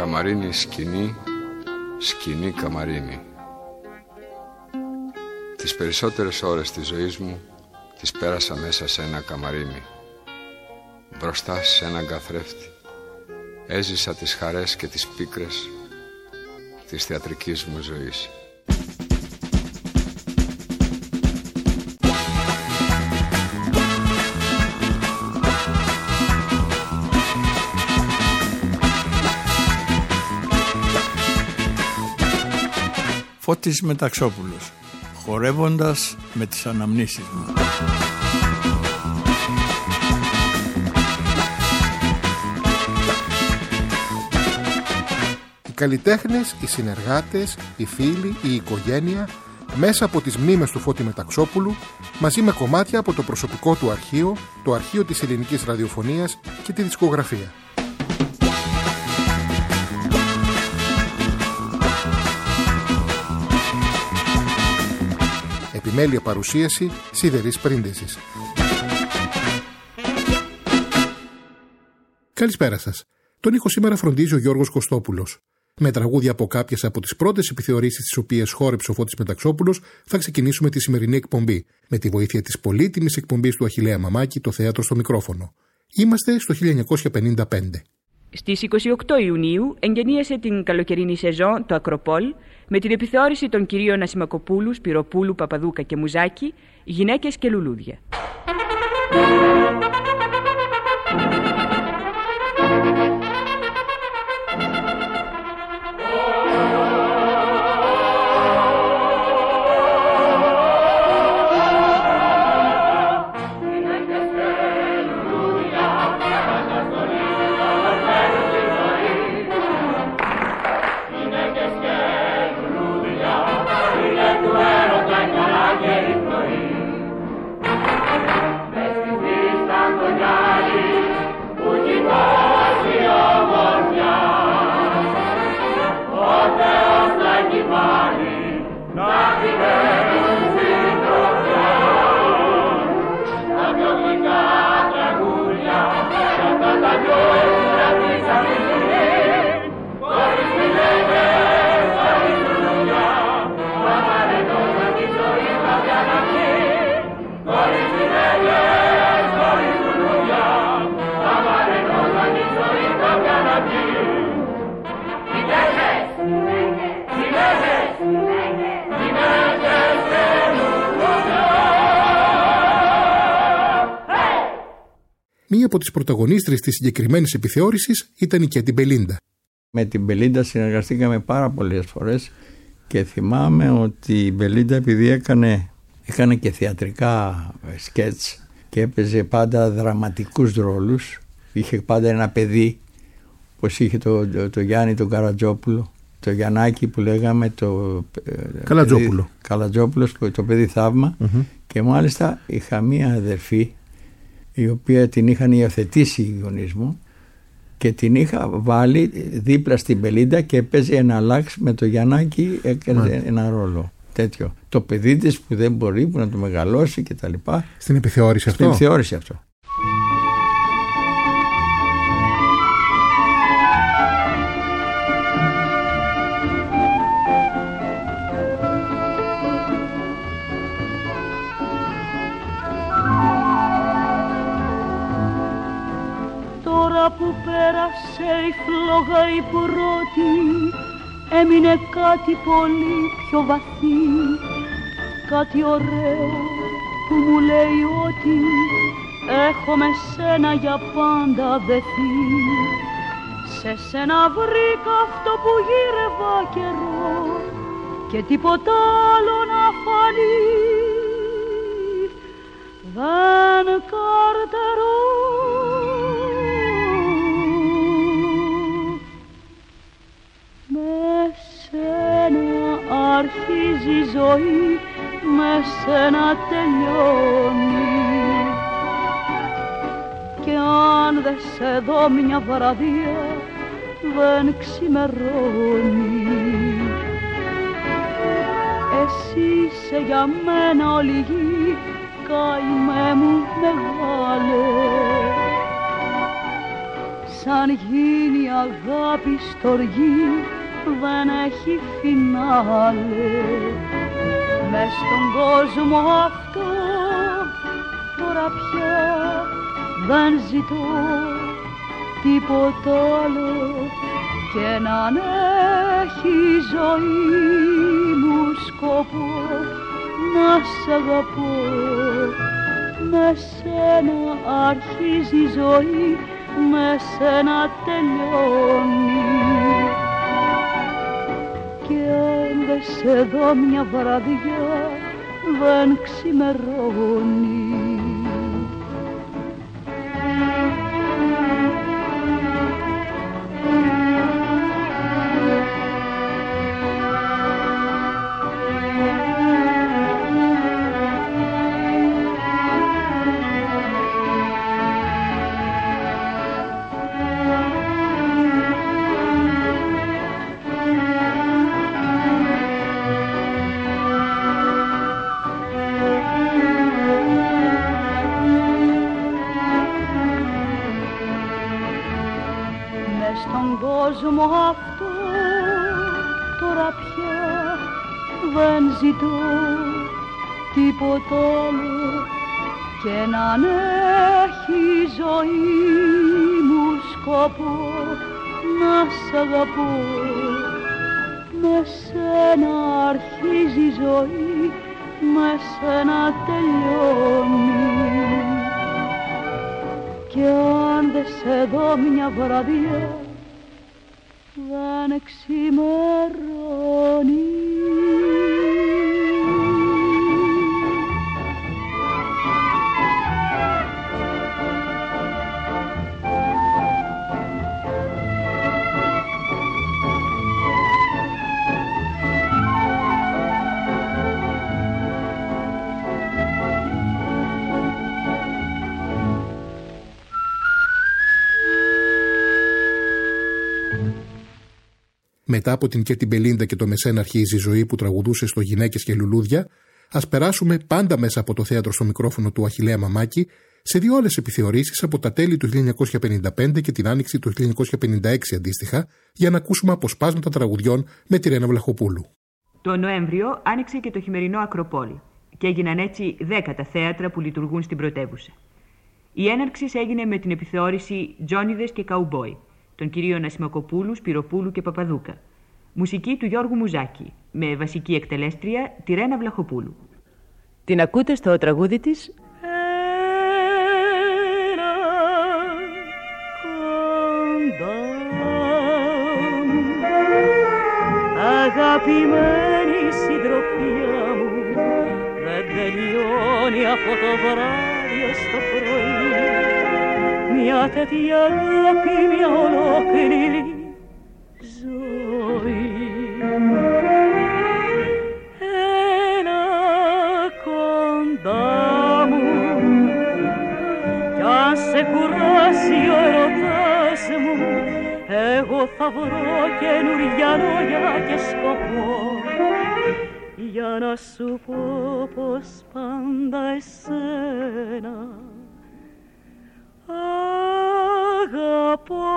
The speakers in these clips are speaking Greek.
Καμαρίνη σκηνή, σκηνή καμαρίνη. Τις περισσότερες ώρες της ζωής μου τις πέρασα μέσα σε ένα καμαρίνι. Μπροστά σε έναν καθρέφτη έζησα τις χαρές και τις πίκρες της θεατρικής μου ζωής. Φώτης Μεταξόπουλος, χορεύοντας με τις αναμνήσεις μου. Οι καλλιτέχνες, οι συνεργάτες, οι φίλοι, η οικογένεια, μέσα από τις μνήμες του Φώτη Μεταξόπουλου, μαζί με κομμάτια από το προσωπικό του αρχείο, το αρχείο της ελληνικής ραδιοφωνίας και τη δισκογραφία. Επιμέλεια παρουσίαση Σιδερής Πρίντεζης. Καλησπέρα σας. Τον ήχο σήμερα φροντίζει ο Γιώργος Κωστόπουλος. Με τραγούδια από κάποιες από τις πρώτες επιθεωρήσεις τις οποίες χόρεψε ο Φώτης Μεταξόπουλος, θα ξεκινήσουμε τη σημερινή εκπομπή, με τη βοήθεια της πολύτιμης εκπομπής του Αχιλλέα Μαμάκη, το θέατρο στο μικρόφωνο. Είμαστε στο 1955. Στις 28 Ιουνίου εγγενίασε την καλοκαιρινή σεζόν το Ακροπόλ με την επιθεώρηση των κυρίων Ασημακοπούλου, Σπυροπούλου, Παπαδούκα και Μουζάκη, γυναίκες και λουλούδια. Μία από τις πρωταγωνίστρες της συγκεκριμένης επιθεώρησης ήταν η Κέτι Μπελίντα. Με την Μπελίντα συνεργαστήκαμε πάρα πολλές φορές και θυμάμαι ότι η Μπελίντα, επειδή έκανε και θεατρικά σκέτς και έπαιζε πάντα δραματικούς ρόλους, είχε πάντα ένα παιδί, όπως είχε το Γιάννη τον Καρατζόπουλο, το Γιαννάκη που λέγαμε, το Καλατζόπουλος, το παιδί θαύμα, και μάλιστα είχα μία αδερφή η οποία την είχαν υιοθετήσει οι γονείς μου και την είχα βάλει δίπλα στην Μπελίντα και έπαιζε ένα λάξ με το Γιαννάκη, έκανε ένα ρόλο τέτοιο. Το παιδί της που δεν μπορεί, που να το μεγαλώσει και τα λοιπά. Στην επιθεώρηση αυτό. Στην επιθεώρηση αυτό. Που πέρασε η φλόγα η πρώτη, έμεινε κάτι πολύ πιο βαθύ, κάτι ωραίο που μου λέει ότι έχω με σένα για πάντα δεθεί. Σε σένα βρήκα αυτό που γύρευα καιρό και τίποτα άλλο να φανεί δεν καρτερώ. Αρχίζει η ζωή, με σένα τελειώνει. Και αν δεν σε δω μια βραδία, δεν ξημερώνει. Εσύ είσαι για μένα όλη γη, καημέ μου μεγάλε. σαν γίνει αγάπη στοργή δεν έχει φινάλε. Μες στον κόσμο αυτό τώρα πια δεν ζητώ τίποτα άλλο και να έχει η ζωή μου σκοπό να σ' αγαπώ. Με σένα αρχίζει η ζωή, με σένα τελειώνει. Και αν δεν σε δω μια βραδιά δεν ξημερώνει. κόσμο αυτό τώρα πια δεν ζητώ τίποτα άλλο και να έχει η ζωή μου σκοπό να σ' αγαπώ. Με σένα αρχίζει η ζωή, με σένα τελειώνει. Κι αν δεν σε δω μια βραδιά δεν ξημερώνει. Μετά από την Κέτι Μπελίντα και το «Με σένα αρχίζει η ζωή» που τραγουδούσε στο «Γυναίκες και λουλούδια», ας περάσουμε πάντα μέσα από το θέατρο στο μικρόφωνο του Αχιλλέα Μαμάκη σε δύο άλλες επιθεωρήσεις από τα τέλη του 1955 και την άνοιξη του 1956 αντίστοιχα, για να ακούσουμε αποσπάσματα τραγουδιών με τη Ρένα Βλαχοπούλου. Το Νοέμβριο άνοιξε και το χειμερινό Ακροπόλ και έγιναν έτσι 10 τα θέατρα που λειτουργούν στην πρωτεύουσα. Η έναρξη έγινε με την επιθεώρηση «Τζόνιδες και Καουμπόι» των κυρίων Ασημακοπούλου, Σπυροπούλου και Παπαδούκα. Μουσική του Γιώργου Μουζάκη, με βασική εκτελέστρια τη Ρένα Βλαχοπούλου. Την ακούτε στο τραγούδι της αγαπημένη συντροφιά μου, δεν τελειώνει από το βράδυ ως το πρωί. Μια τέτοια αγάπη, μια ολόκληρη ζωή. Έλα κοντά μου κι αν σε κουράσει ο ερωτάς μου, εγώ θα βρω καινούρια λόγια και σκοπό για να σου πω πως πάντα εσένα αγαπώ.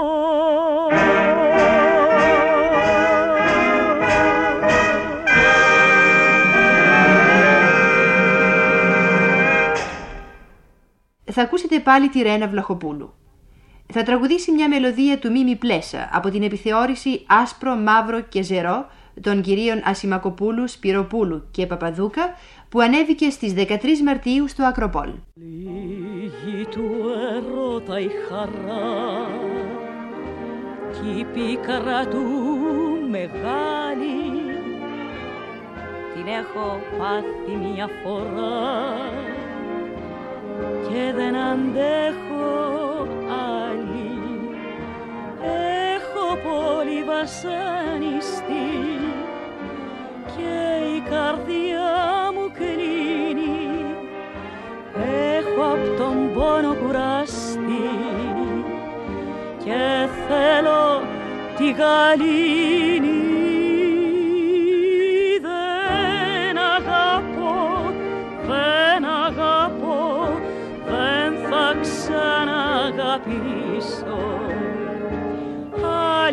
Θα ακούσετε πάλι τη Ρένα Βλαχοπούλου. Θα τραγουδήσει μια μελωδία του Μίμη Πλέσα από την επιθεώρηση «Άσπρο, Μαύρο και Ζερό» των κυρίων Ασημακοπούλου, Σπυροπούλου και Παπαδούκα, που ανέβηκε στις 13 Μαρτίου στο Ακροπόλ. Λίγη του ερώτα η χαρά κι η πίκρα του μεγάλη, την έχω πάθει μια φορά και δεν αντέχω άλλη. Έχω πολύ βασανιστεί και η καρδιά μου κλείνει. Έχω απ' τον πόνο κουραστεί και θέλω τη γαλήνη. Δεν αγαπώ, δεν αγαπώ, δεν θα ξαναγαπήσω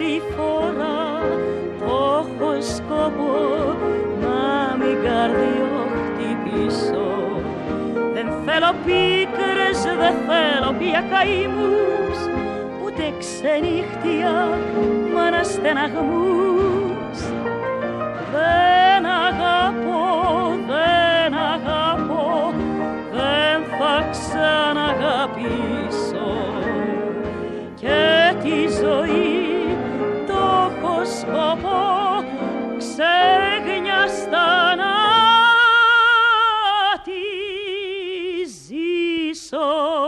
άλλη φορά το έχω σκοπό να μην καρδιοχτυπήσω. Δεν θέλω πίκρες, δεν θέλω πια καημούς, ούτε ξενύχτια μ' αναστεναγμούς. Δεν αγαπώ, δεν αγαπώ, δεν θα ξαναγαπήσω. Και τη ζωή το έχω σκοπό ξεγνιαστά να τη ζήσω.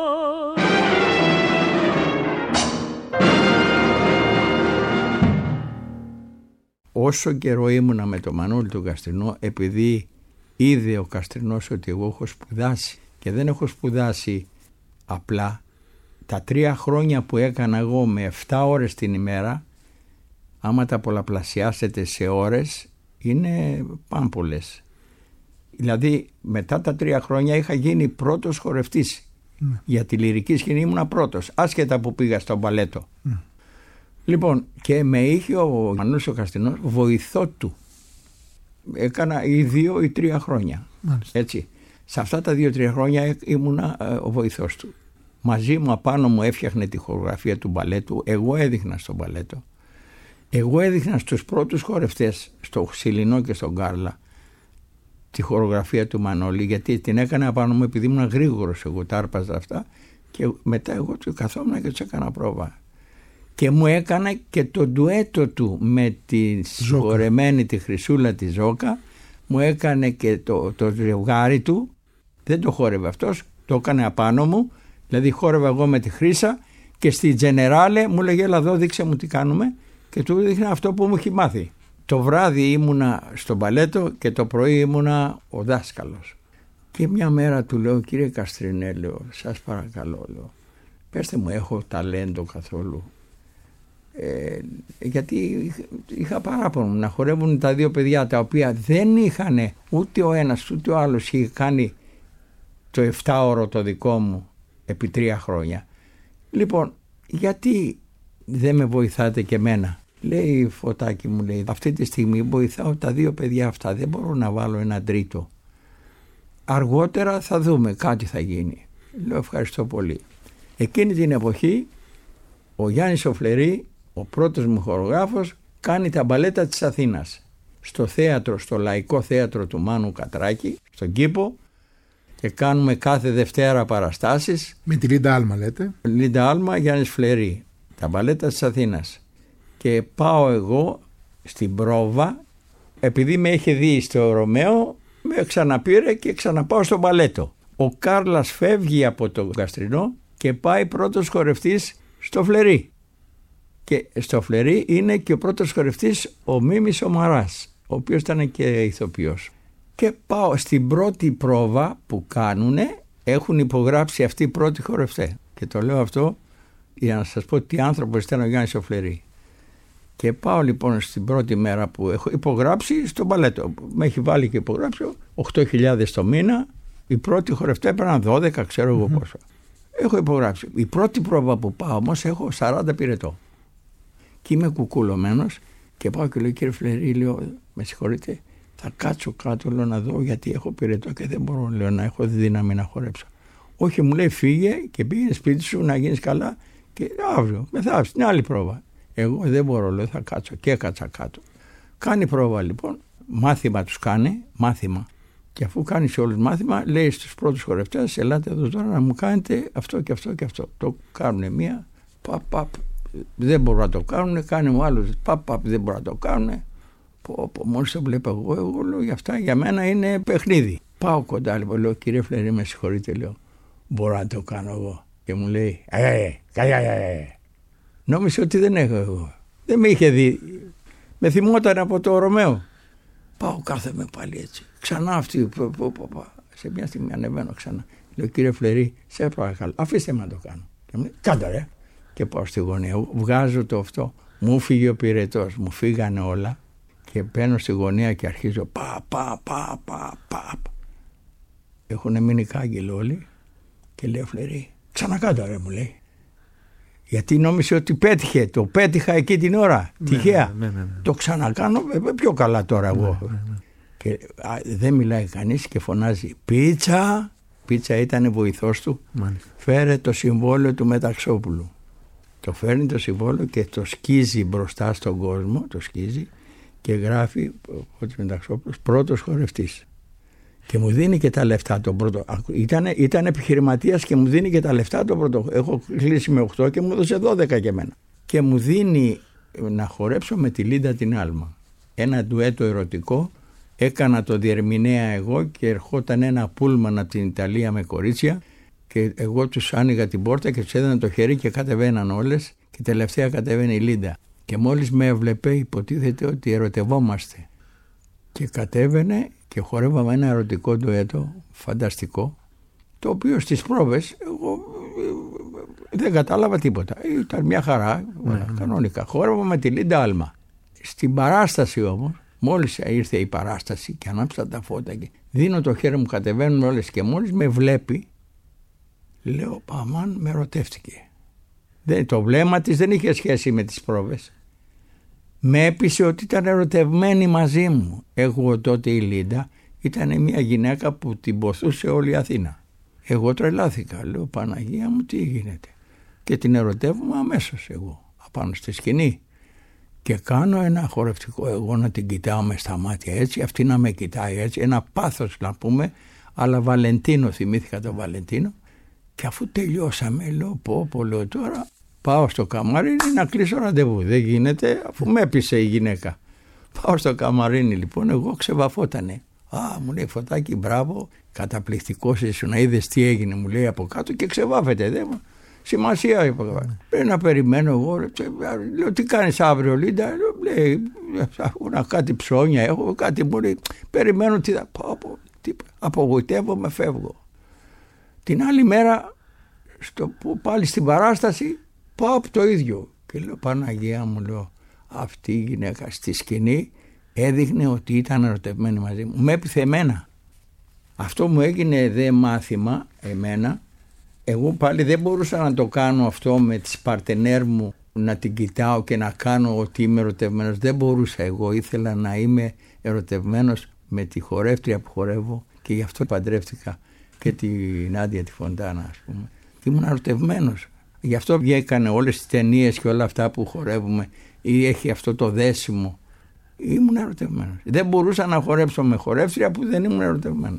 Όσο καιρό ήμουνα με τον Μανώλη τον Καστρινό, επειδή είδε ο Καστρινός ότι εγώ έχω σπουδάσει και δεν έχω σπουδάσει απλά, τα 3 χρόνια που έκανα εγώ με 7 ώρες την ημέρα, άμα τα πολλαπλασιάσετε σε ώρες, είναι πάμπολες. Δηλαδή μετά τα 3 χρόνια είχα γίνει πρώτος χορευτής. Για τη λυρική σκηνή ήμουνα πρώτος, άσχετα που πήγα στο μπαλέτο. Λοιπόν, και με είχε ο Μανώλης ο Καστρινός βοηθό του. Έκανα ή 2 ή 3 χρόνια. Μάλιστα. Έτσι. Σε αυτά τα 2-3 χρόνια ήμουνα ο βοηθός του. Μαζί μου απάνω μου έφτιαχνε τη χορογραφία του μπαλέτου. Εγώ έδειχνα στο μπαλέτο. Εγώ έδειχνα στους πρώτους χορευτές, στο Ξυλινό και στον Κάρλα, τη χορογραφία του Μανώλη, γιατί την έκανε απάνω μου επειδή ήμουν γρήγορος. Εγώ τα άρπαζα αυτά και μετά εγώ του καθόμουν και του έκανα πρόβα. Και μου έκανε και το ντουέτο του με τη συγχωρεμένη τη Χρυσούλα τη Ζόκα, μου έκανε και το ζευγάρι του, δεν το χόρευε αυτός, το έκανε απάνω μου, δηλαδή χόρευα εγώ με τη Χρύσα και στη Τζενεράλε μου λέγε έλα εδώ δείξε μου τι κάνουμε και του δείχνα αυτό που μου έχει μάθει. Το βράδυ ήμουνα στο μπαλέτο και το πρωί ήμουνα ο δάσκαλος. Και μια μέρα του λέω κύριε Καστρινέ, λέω, σας παρακαλώ, λέω, πέστε μου έχω ταλέντο καθόλου. Γιατί είχα παράπονο να χορεύουν τα 2 παιδιά τα οποία δεν είχαν ούτε ο ένας ούτε ο άλλος είχε κάνει το 7ωρο το δικό μου επί 3 χρόνια. Λοιπόν, γιατί δεν με βοηθάτε και εμένα? Λέει Φωτάκη μου, λέει, αυτή τη στιγμή βοηθάω τα 2 παιδιά αυτά, δεν μπορώ να βάλω ένα τρίτο. Αργότερα θα δούμε, κάτι θα γίνει. Λέω ευχαριστώ πολύ. Εκείνη την εποχή ο Γιάννης ο Φλερή, ο πρώτος μου χορογράφος, κάνει τα μπαλέτα της Αθήνας στο θέατρο, στο Λαϊκό Θέατρο του Μάνου Κατράκη, στον Κήπο, και κάνουμε κάθε Δευτέρα παραστάσεις. Με τη Λίντα Άλμα λέτε? Λίντα Άλμα, Γιάννης Φλερή, τα μπαλέτα της Αθήνας. Και πάω εγώ στην πρόβα, επειδή με είχε δει στο Ρωμαίο, με ξαναπήρε και ξαναπάω στο μπαλέτο. Ο Κάρλας φεύγει από τον Καστρινό και πάει πρώτος χορευτής στο Φλερή. Και στο Φλερή είναι και ο πρώτος χορευτής ο Μίμης ο Μαράς, ο οποίος ήταν και ηθοποιός. Και πάω στην πρώτη πρόβα που κάνουνε, έχουν υπογράψει αυτοί οι πρώτοι χορευτές. Και το λέω αυτό για να σας πω τι άνθρωπος ήταν ο Γιάννης ο Φλερή. Και πάω λοιπόν στην πρώτη μέρα που έχω υπογράψει στο μπαλέτο. Με έχει βάλει και υπογράψει 8.000 το μήνα. Οι πρώτοι χορευτές έπαιρναν 12, ξέρω εγώ πόσο. Έχω υπογράψει. Η πρώτη πρόβα που πάω όμως έχω 40 πυρετό. Και είμαι κουκουλωμένος και πάω και λέω κύριε Φλερή, λέω, με συγχωρείτε, θα κάτσω κάτω, λέω, να δω γιατί έχω πυρετό και δεν μπορώ, λέω, να έχω δύναμη να χορέψω. Όχι, μου λέει φύγε και πήγαινε σπίτι σου να γίνεις καλά και αύριο, μεθαύριο, την άλλη πρόβα. Εγώ δεν μπορώ, λέω, θα κάτσω, και έκατσα κάτω. Κάνει πρόβα λοιπόν, μάθημα τους κάνει, μάθημα. Και αφού κάνει σε όλους μάθημα, λέει στους πρώτους χορευτές, ελάτε εδώ τώρα να μου κάνετε αυτό και αυτό και αυτό. Το κάνουν μία, παπ, δεν μπορούν να το κάνουν, κάνει ο άλλος, παπ, δεν μπορούν να το κάνουν. Μόλις το βλέπω εγώ λέω για αυτά για μένα είναι παιχνίδι. Πάω κοντά λοιπόν, λέω κύριε Φλερή με συγχωρείτε, λέω, μπορώ να το κάνω εγώ. Και μου λέει, νόμιζε ότι δεν έχω εγώ. Δεν με είχε δει. Με θυμόταν από το Ρωμαίο. Πάω κάθομαι πάλι έτσι. Ξανά αυτή. Σε μια στιγμή ανεβαίνω ξανά. Λέω κύριε Φλερή, σε παρακαλώ, αφήστε με να το κάνω. Και μου λέει, κάντε ρε. Και πάω στη γωνία. Βγάζω το αυτό. Μου φύγε ο πυρετός. Μου φύγανε όλα. Και μπαίνω στη γωνία και αρχίζω πα. Έχουν μείνει κάγκελοι όλοι. Και λέω Φλερή, ξανακάτω ρε, μου λέει. Γιατί νόμιζε ότι πέτυχε. Το πέτυχα εκεί την ώρα. Τυχαία. Ναι. Το ξανακάνω πιο καλά τώρα εγώ. Ναι. Και δεν μιλάει κανείς και φωνάζει πίτσα. Πίτσα ήταν βοηθός του. Μάλιστα. Φέρε το συμβόλαιο του Μεταξόπουλου. Το φέρνει το συμβόλαιο και το σκίζει μπροστά στον κόσμο. Το σκίζει και γράφει ο Μεταξόπουλος πρώτος χορευτής. Και μου δίνει και τα λεφτά το πρώτο. Ήταν επιχειρηματίας και μου δίνει και τα λεφτά το πρώτο. Έχω κλείσει με 8 και μου έδωσε 12 και εμένα. Και μου δίνει να χορέψω με τη Λίντα την Άλμα. Ένα ντουέτο ερωτικό. Έκανα το διερμηνέα εγώ και ερχόταν ένα πούλμαν από την Ιταλία με κορίτσια και εγώ τους άνοιγα την πόρτα και τους έδωνα το χέρι και κατεβαίναν όλες και τελευταία κατέβαινε η Λίντα. Και μόλις με έβλεπε υποτίθεται ότι ερωτευόμαστε. Και κατέβαινε και χορεύαμε ένα ερωτικό ντουέτο φανταστικό, το οποίο στις πρόβες εγώ δεν κατάλαβα τίποτα. Ήταν μια χαρά, κανονικά. Χόρευαμε με τη Λίντα Άλμα. Στην παράσταση όμως, μόλις ήρθε η παράσταση και ανάψα τα φώτα και δίνω το χέρι μου, κατεβαίνουν όλες και μόλις με βλέπει, λέω παμάν, με ερωτεύτηκε. Το βλέμμα της δεν είχε σχέση με τις πρόβες. Με έπεισε ότι ήταν ερωτευμένη μαζί μου. Εγώ τότε η Λίντα ήταν μια γυναίκα που την ποθούσε όλη η Αθήνα. Εγώ τρελάθηκα. Λέω Παναγία μου τι γίνεται. Και την ερωτεύομαι αμέσως εγώ απάνω στη σκηνή. Και κάνω ένα χορευτικό εγώ να την κοιτάω μες στα μάτια έτσι, αυτή να με κοιτάει έτσι. Ένα πάθος να πούμε, αλλά Βαλεντίνο, θυμήθηκα τον Βαλεντίνο. Και αφού τελειώσαμε λέω πω λέω τώρα πάω στο καμαρίνι να κλείσω ραντεβού. Δεν γίνεται αφού με έπεισε η γυναίκα. Πάω στο καμαρίνι λοιπόν, εγώ ξεβαφότανε. Μου λέει Φωτάκη μπράβο, καταπληκτικός ήσουν, να είδες τι έγινε μου λέει από κάτω και ξεβάφεται. Δεν σημασία είπα. Πρέπει να περιμένω εγώ. Λέω τι κάνεις αύριο Λίντα. Λέει κάτι ψώνια έχω, κάτι μου λέει. Περιμένω τι θα πω. Απογοητεύομαι, φεύγω. Την άλλη μέρα πάλι στην παράσταση πάω από το ίδιο. Και λέω Παναγία μου λέω αυτή η γυναίκα στη σκηνή έδειχνε ότι ήταν ερωτευμένη μαζί μου. Με έπιθε εμένα. Αυτό μου έγινε δε μάθημα εμένα. Εγώ πάλι δεν μπορούσα να το κάνω αυτό με τις παρτενέρ μου, να την κοιτάω και να κάνω ότι είμαι ερωτευμένος. Δεν μπορούσα εγώ. Ήθελα να είμαι ερωτευμένος με τη χορεύτρια που χορεύω και γι' αυτό παντρεύτηκα και τη Νάντια τη Φοντάνα ας πούμε. Ήμουν ερωτευμένος. Γι' αυτό βγήκανε όλες τις ταινίες και όλα αυτά που χορεύουμε ή έχει αυτό το δέσιμο. Ήμουν ερωτευμένος. Δεν μπορούσα να χορέψω με χορεύτρια που δεν ήμουν ερωτευμένος.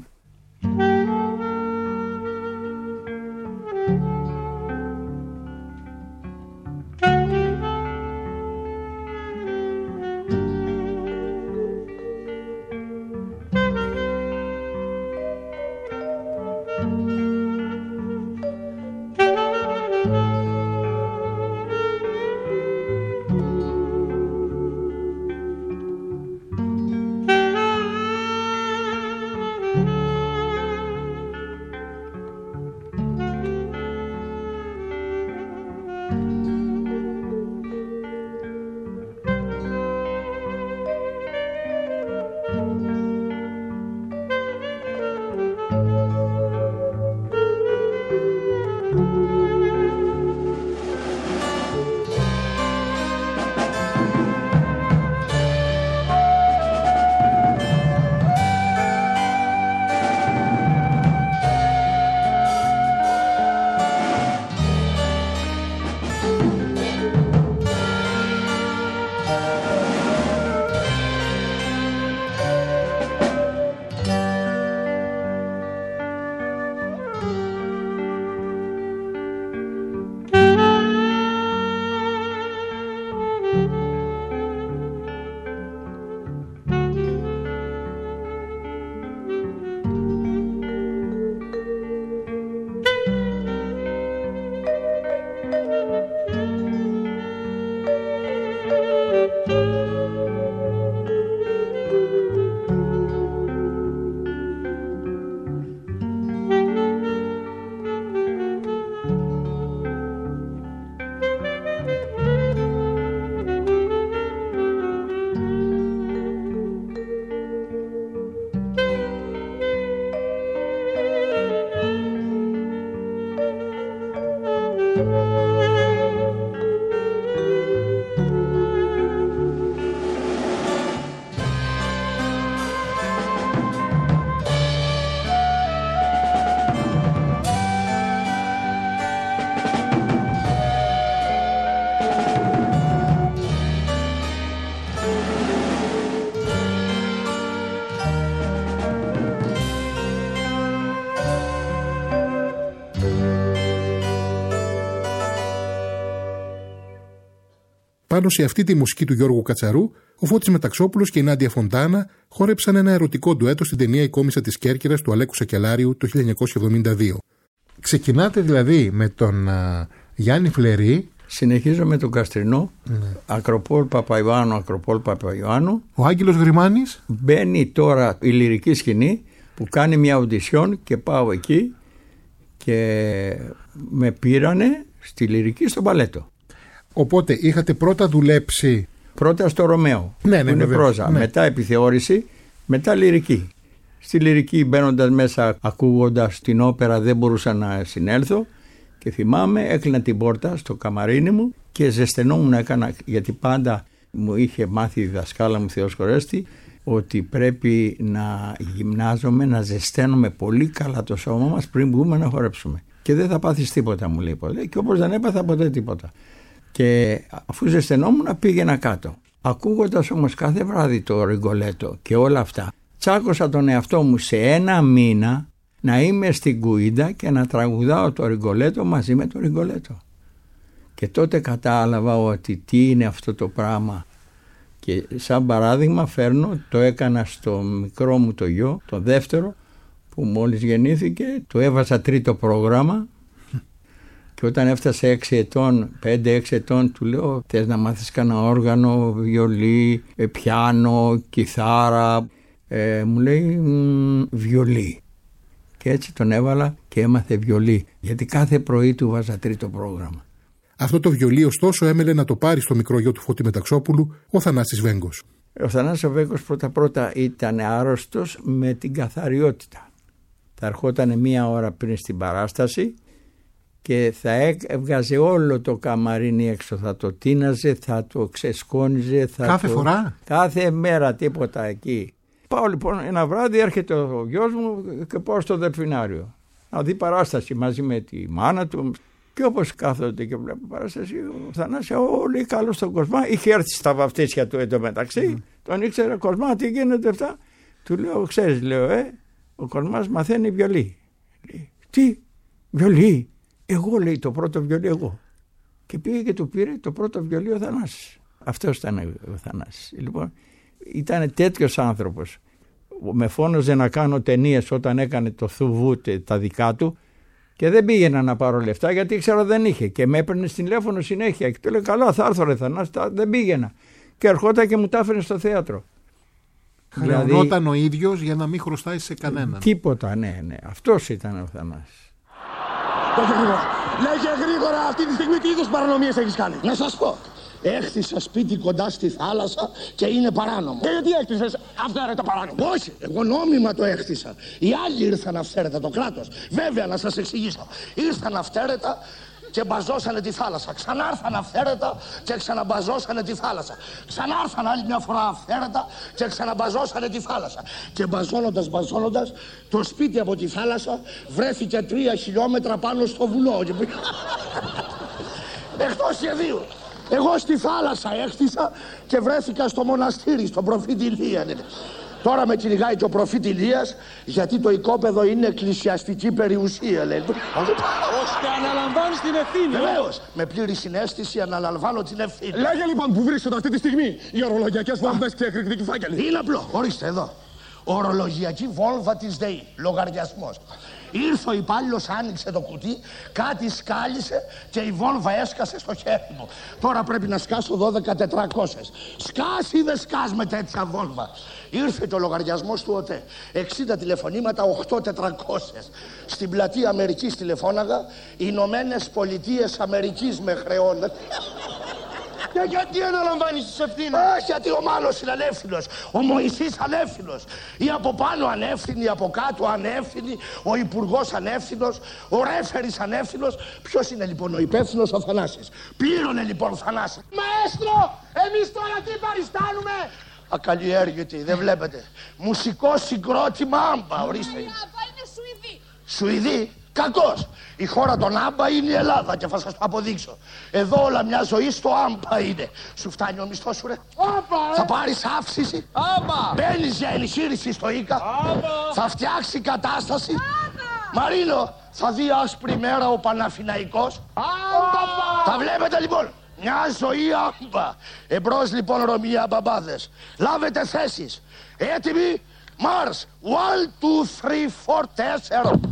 Πάνω σε αυτή τη μουσική του Γιώργου Κατσαρού, ο Φώτης Μεταξόπουλος και η Νάντια Φοντάνα χόρεψαν ένα ερωτικό ντουέτο στην ταινία «Η Κόμισσα της Κέρκυρας» του Αλέκου Σακελάριου το 1972. Ξεκινάτε δηλαδή με τον Γιάννη Φλερή. Συνεχίζω με τον Καστρινό, Ακροπόλ Παπαϊωάννου. Ο Άγγελος Γρημάνης. Μπαίνει τώρα η λυρική σκηνή που κάνει μια οντισιόν και πάω εκεί και με πήρανε στη λυρική στο μπαλέτο. Οπότε είχατε πρώτα δουλέψει. Πρώτα στο Ρωμαίο, που είναι πρόζα, μετά επιθεώρηση, μετά λυρική. Στη λυρική μπαίνοντας μέσα, ακούγοντας την όπερα, δεν μπορούσα να συνέλθω και θυμάμαι έκλεινα την πόρτα στο καμαρίνι μου και ζεσθενόμουν, έκανα, γιατί πάντα μου είχε μάθει η δασκάλα μου, Θεός χωρέστη, ότι πρέπει να γυμνάζομαι, να ζεσταίνομαι πολύ καλά το σώμα μας πριν μπούμε να χορέψουμε. Και δεν θα πάθεις τίποτα, μου λέει ποτέ, και όπως δεν έπαθα ποτέ τίποτα. Και αφού ζεσθενόμουν πήγαινα κάτω. Ακούγοντας όμως κάθε βράδυ το Ριγκολέτο και όλα αυτά, τσάκωσα τον εαυτό μου σε ένα μήνα να είμαι στην Κουίντα και να τραγουδάω το Ριγκολέτο μαζί με το Ριγκολέτο. Και τότε κατάλαβα ότι τι είναι αυτό το πράγμα. Και σαν παράδειγμα φέρνω, το έκανα στο μικρό μου το γιο, το δεύτερο που μόλις γεννήθηκε, το έβαζα τρίτο πρόγραμμα. Και όταν έφτασε 6 ετών, 5-6 ετών, του λέω: θες να μάθεις κανένα όργανο, βιολί, πιάνο, κιθάρα? Μου λέει βιολί. Και έτσι τον έβαλα και έμαθε βιολί. Γιατί κάθε πρωί του βάζα τρίτο πρόγραμμα. Αυτό το βιολί, ωστόσο, έμελε να το πάρει στο μικρό γιο του Φώτη Μεταξόπουλου, ο Θανάσης Βέγκος. Ο Θανάσης Βέγκος πρώτα ήταν άρρωστος με την καθαριότητα. Θα ερχόταν 1 ώρα πριν στην παράσταση και θα έβγαζε όλο το καμαρίνι έξω, θα το τίναζε, θα το ξεσκόνιζε. Κάθε φορά? Κάθε μέρα, τίποτα εκεί. Πάω λοιπόν ένα βράδυ, έρχεται ο γιος μου και πάω στο Δελφινάριο να δει παράσταση μαζί με τη μάνα του. Και όπως κάθονται και βλέπω παράσταση, ο Θανάσης, όλοι καλό στον Κοσμά, είχε έρθει στα βαφτίσια του εντωμεταξύ, τον ήξερε, Κοσμά, τι γίνεται αυτά? Του λέω, ξέρεις, λέω, ο Κοσμάς μαθαίνει βιολί. Λέει, τι, βιολί? Εγώ, λέει, το πρώτο βιολί εγώ. Και πήγε και του πήρε το πρώτο βιολί ο Θανάσης. Αυτός ήταν ο Θανάσης. Λοιπόν, ήταν τέτοιος άνθρωπος. Με φώναζε να κάνω ταινίες όταν έκανε το Θουβούτε τα δικά του και δεν πήγαινα να πάρω λεφτά γιατί ήξερα δεν είχε. Και με έπαιρνε στην τηλέφωνο συνέχεια. Και του λέω, καλά, θα έρθω ρε Θανάση, δεν πήγαινα. Και ερχόταν και μου τα έφερε στο θέατρο. Χρεωνόταν δηλαδή, ο ίδιος για να μην χρωστάει σε κανέναν. Τίποτα, ναι. Αυτός ήταν ο Θανάσης. Λέγε γρήγορα αυτή τη στιγμή τι είδους παρανομίες έχεις κάνει. Να σας πω. Έχτισα σπίτι κοντά στη θάλασσα και είναι παράνομο. Και γιατί έκτισες αυθαίρετα παράνομο? Όχι, εγώ νόμιμα το έχτισα. Οι άλλοι ήρθαν αυθαίρετα, το κράτος. Βέβαια, να σας εξηγήσω. Ήρθαν αυθαίρετα και μπαζώσανε τη θάλασσα. Ξανάρθαν αυθαίρετα και ξαναμπαζώσανε τη θάλασσα. Ξανάρθαν άλλη μια φορά αυθαίρετα και ξαναμπαζώσανε τη θάλασσα. Και μπαζώνοντας, το σπίτι από τη θάλασσα βρέθηκε 3 χιλιόμετρα πάνω στο βουνό. Εκτός σχεδίου. Εγώ στη θάλασσα έχτισα και βρέθηκα στο μοναστήρι, στον προφήτη Ηλία. Τώρα με κυνηγάει και ο προφήτη Ηλίας, γιατί το οικόπεδο είναι εκκλησιαστική περιουσία, λέει. Ώστε αναλαμβάνεις την ευθύνη. Βεβαίως, με πλήρη συναίσθηση αναλαμβάνω την ευθύνη. Λέγε λοιπόν που βρίσκονται αυτή τη στιγμή οι ορολογιακές βόμβες και εκρηκτικοί φάκελοι. Είναι απλό, ορίστε εδώ. Ορολογιακή βόμβα της ΔΕΗ, λογαριασμός. Ήρθε ο υπάλληλος, άνοιξε το κουτί, κάτι σκάλισε και η βόμβα έσκασε στο χέρι μου. Τώρα πρέπει να σκάσω 12.400. Σκάς ή δεν σκάς με τέτοια βόμβα? Ήρθε το λογαριασμός του ΟΤΕ. 60 τηλεφωνήματα, 8.400. Στην πλατεία Αμερικής τηλεφώναγα, Ηνωμένες Πολιτείες Αμερικής με χρεώνε. Και γιατί αναλαμβάνεις τις ευθύνες? Γιατί ο Μάνος είναι ανεύθυνος, ο Μωυσής ανεύθυνος, ή από πάνω ανεύθυνοι, ή από κάτω ανεύθυνοι, ο υπουργός ανεύθυνος, ο ρέφερης ανεύθυνος. Ποιος είναι λοιπόν ο υπεύθυνος? Ο Θανάσης. Πλήρωνε λοιπόν ο Θανάσης. Μαέστρο, εμείς τώρα τι παριστάνουμε? Ακαλλιέργητη, δεν βλέπετε. Μουσικό συγκρότημα Άμπα, ορίστε. Η Άμπα είναι Σουηδή. Σουηδή? Κακός. Η χώρα των Άμπα είναι η Ελλάδα και θα σας το αποδείξω. Εδώ όλα μια ζωή στο Άμπα είναι. Σου φτάνει ο μισθός σου ρε? Άμπα, Θα πάρεις αύξηση? Άμπα. Μπαίνεις για ενισχύριση στο ΙΚΑ? Άμπα. Θα φτιάξει κατάσταση? Μαρίνο, θα δει άσπρη μέρα ο Παναθηναϊκός? Άμπα. Τα βλέπετε λοιπόν. Μια ζωή άμπα. Εμπρός λοιπόν Ρωμία μπαμπάδες. Λάβετε θέσεις. Έτοιμοι. Μάρς. 1, 2, 3, 4.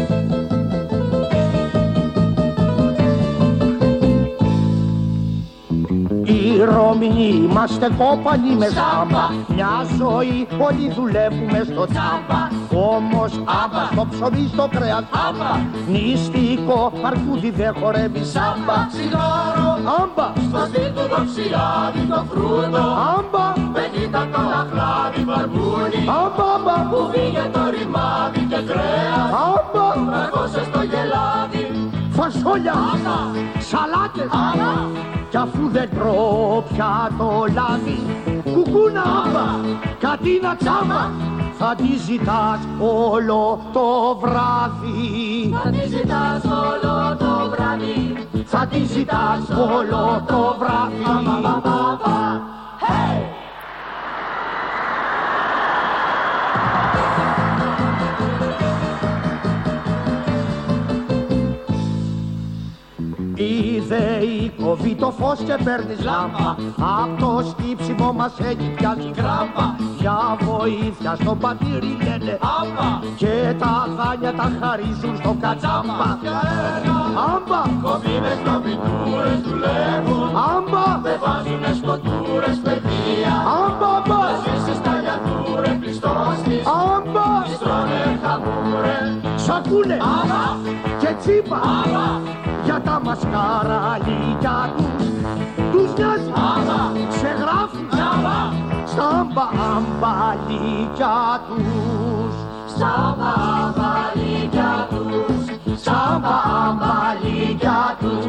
Οι Ρώμοι είμαστε κόπανοι με ζάμπα. Μια ζωή όλοι δουλεύουμε στο τσάμπα. Όμως άμπα στο ψωμί στο κρέας άμπα. Νηστικό αρκούδι δεν χορεύει σάμπα. Σιγάρο άμπα στο στήθο το ψιάδι το φρούτο. Άμπα πενήτα το αχλάδι μπαρμπούνι. Άμπα που φύγε το ρημάδι και κρέας. Άμπα τρακώσες στο γελάδι. Φασόλια άμπα σαλάτες άμπα. Κι αφού δεν τρώω πια το λάδι, κουκούνα άμπα, κατίνα τσάμπα, θα τη ζητάς όλο το βράδυ. Θα τη ζητάς όλο το βράδυ. Θα τη ζητάς όλο το βράδυ. Hey! Η ΔΕΗ κόβει το φως και παίρνεις λάμπα. Απ' το σκύψιμο μας έχει πιάσει γράμπα. Για βοήθεια στο πατήρι λένε άμπα. Και τα δάνεια τα χαρίζουν στο κατσάμπα. Άμπα κόβει με σκλαβιτούρες δουλεύουν. Άμπα δεν βάζουνε σκοτούρες παιδεία. Άμπα θα ζήσεις στα γιατούρε πιστώσεις. Άμπα στρώνε χαμούρε. Σακούνε άμπα και τσίπα άμπα. Για τα μασκαραλίκια τους νοιάζει άμπα. Σε γράφουν άμπα στα αμπαλίκια τους. Στα αμπαλίκια τους. Στα αμπαλίκια τους.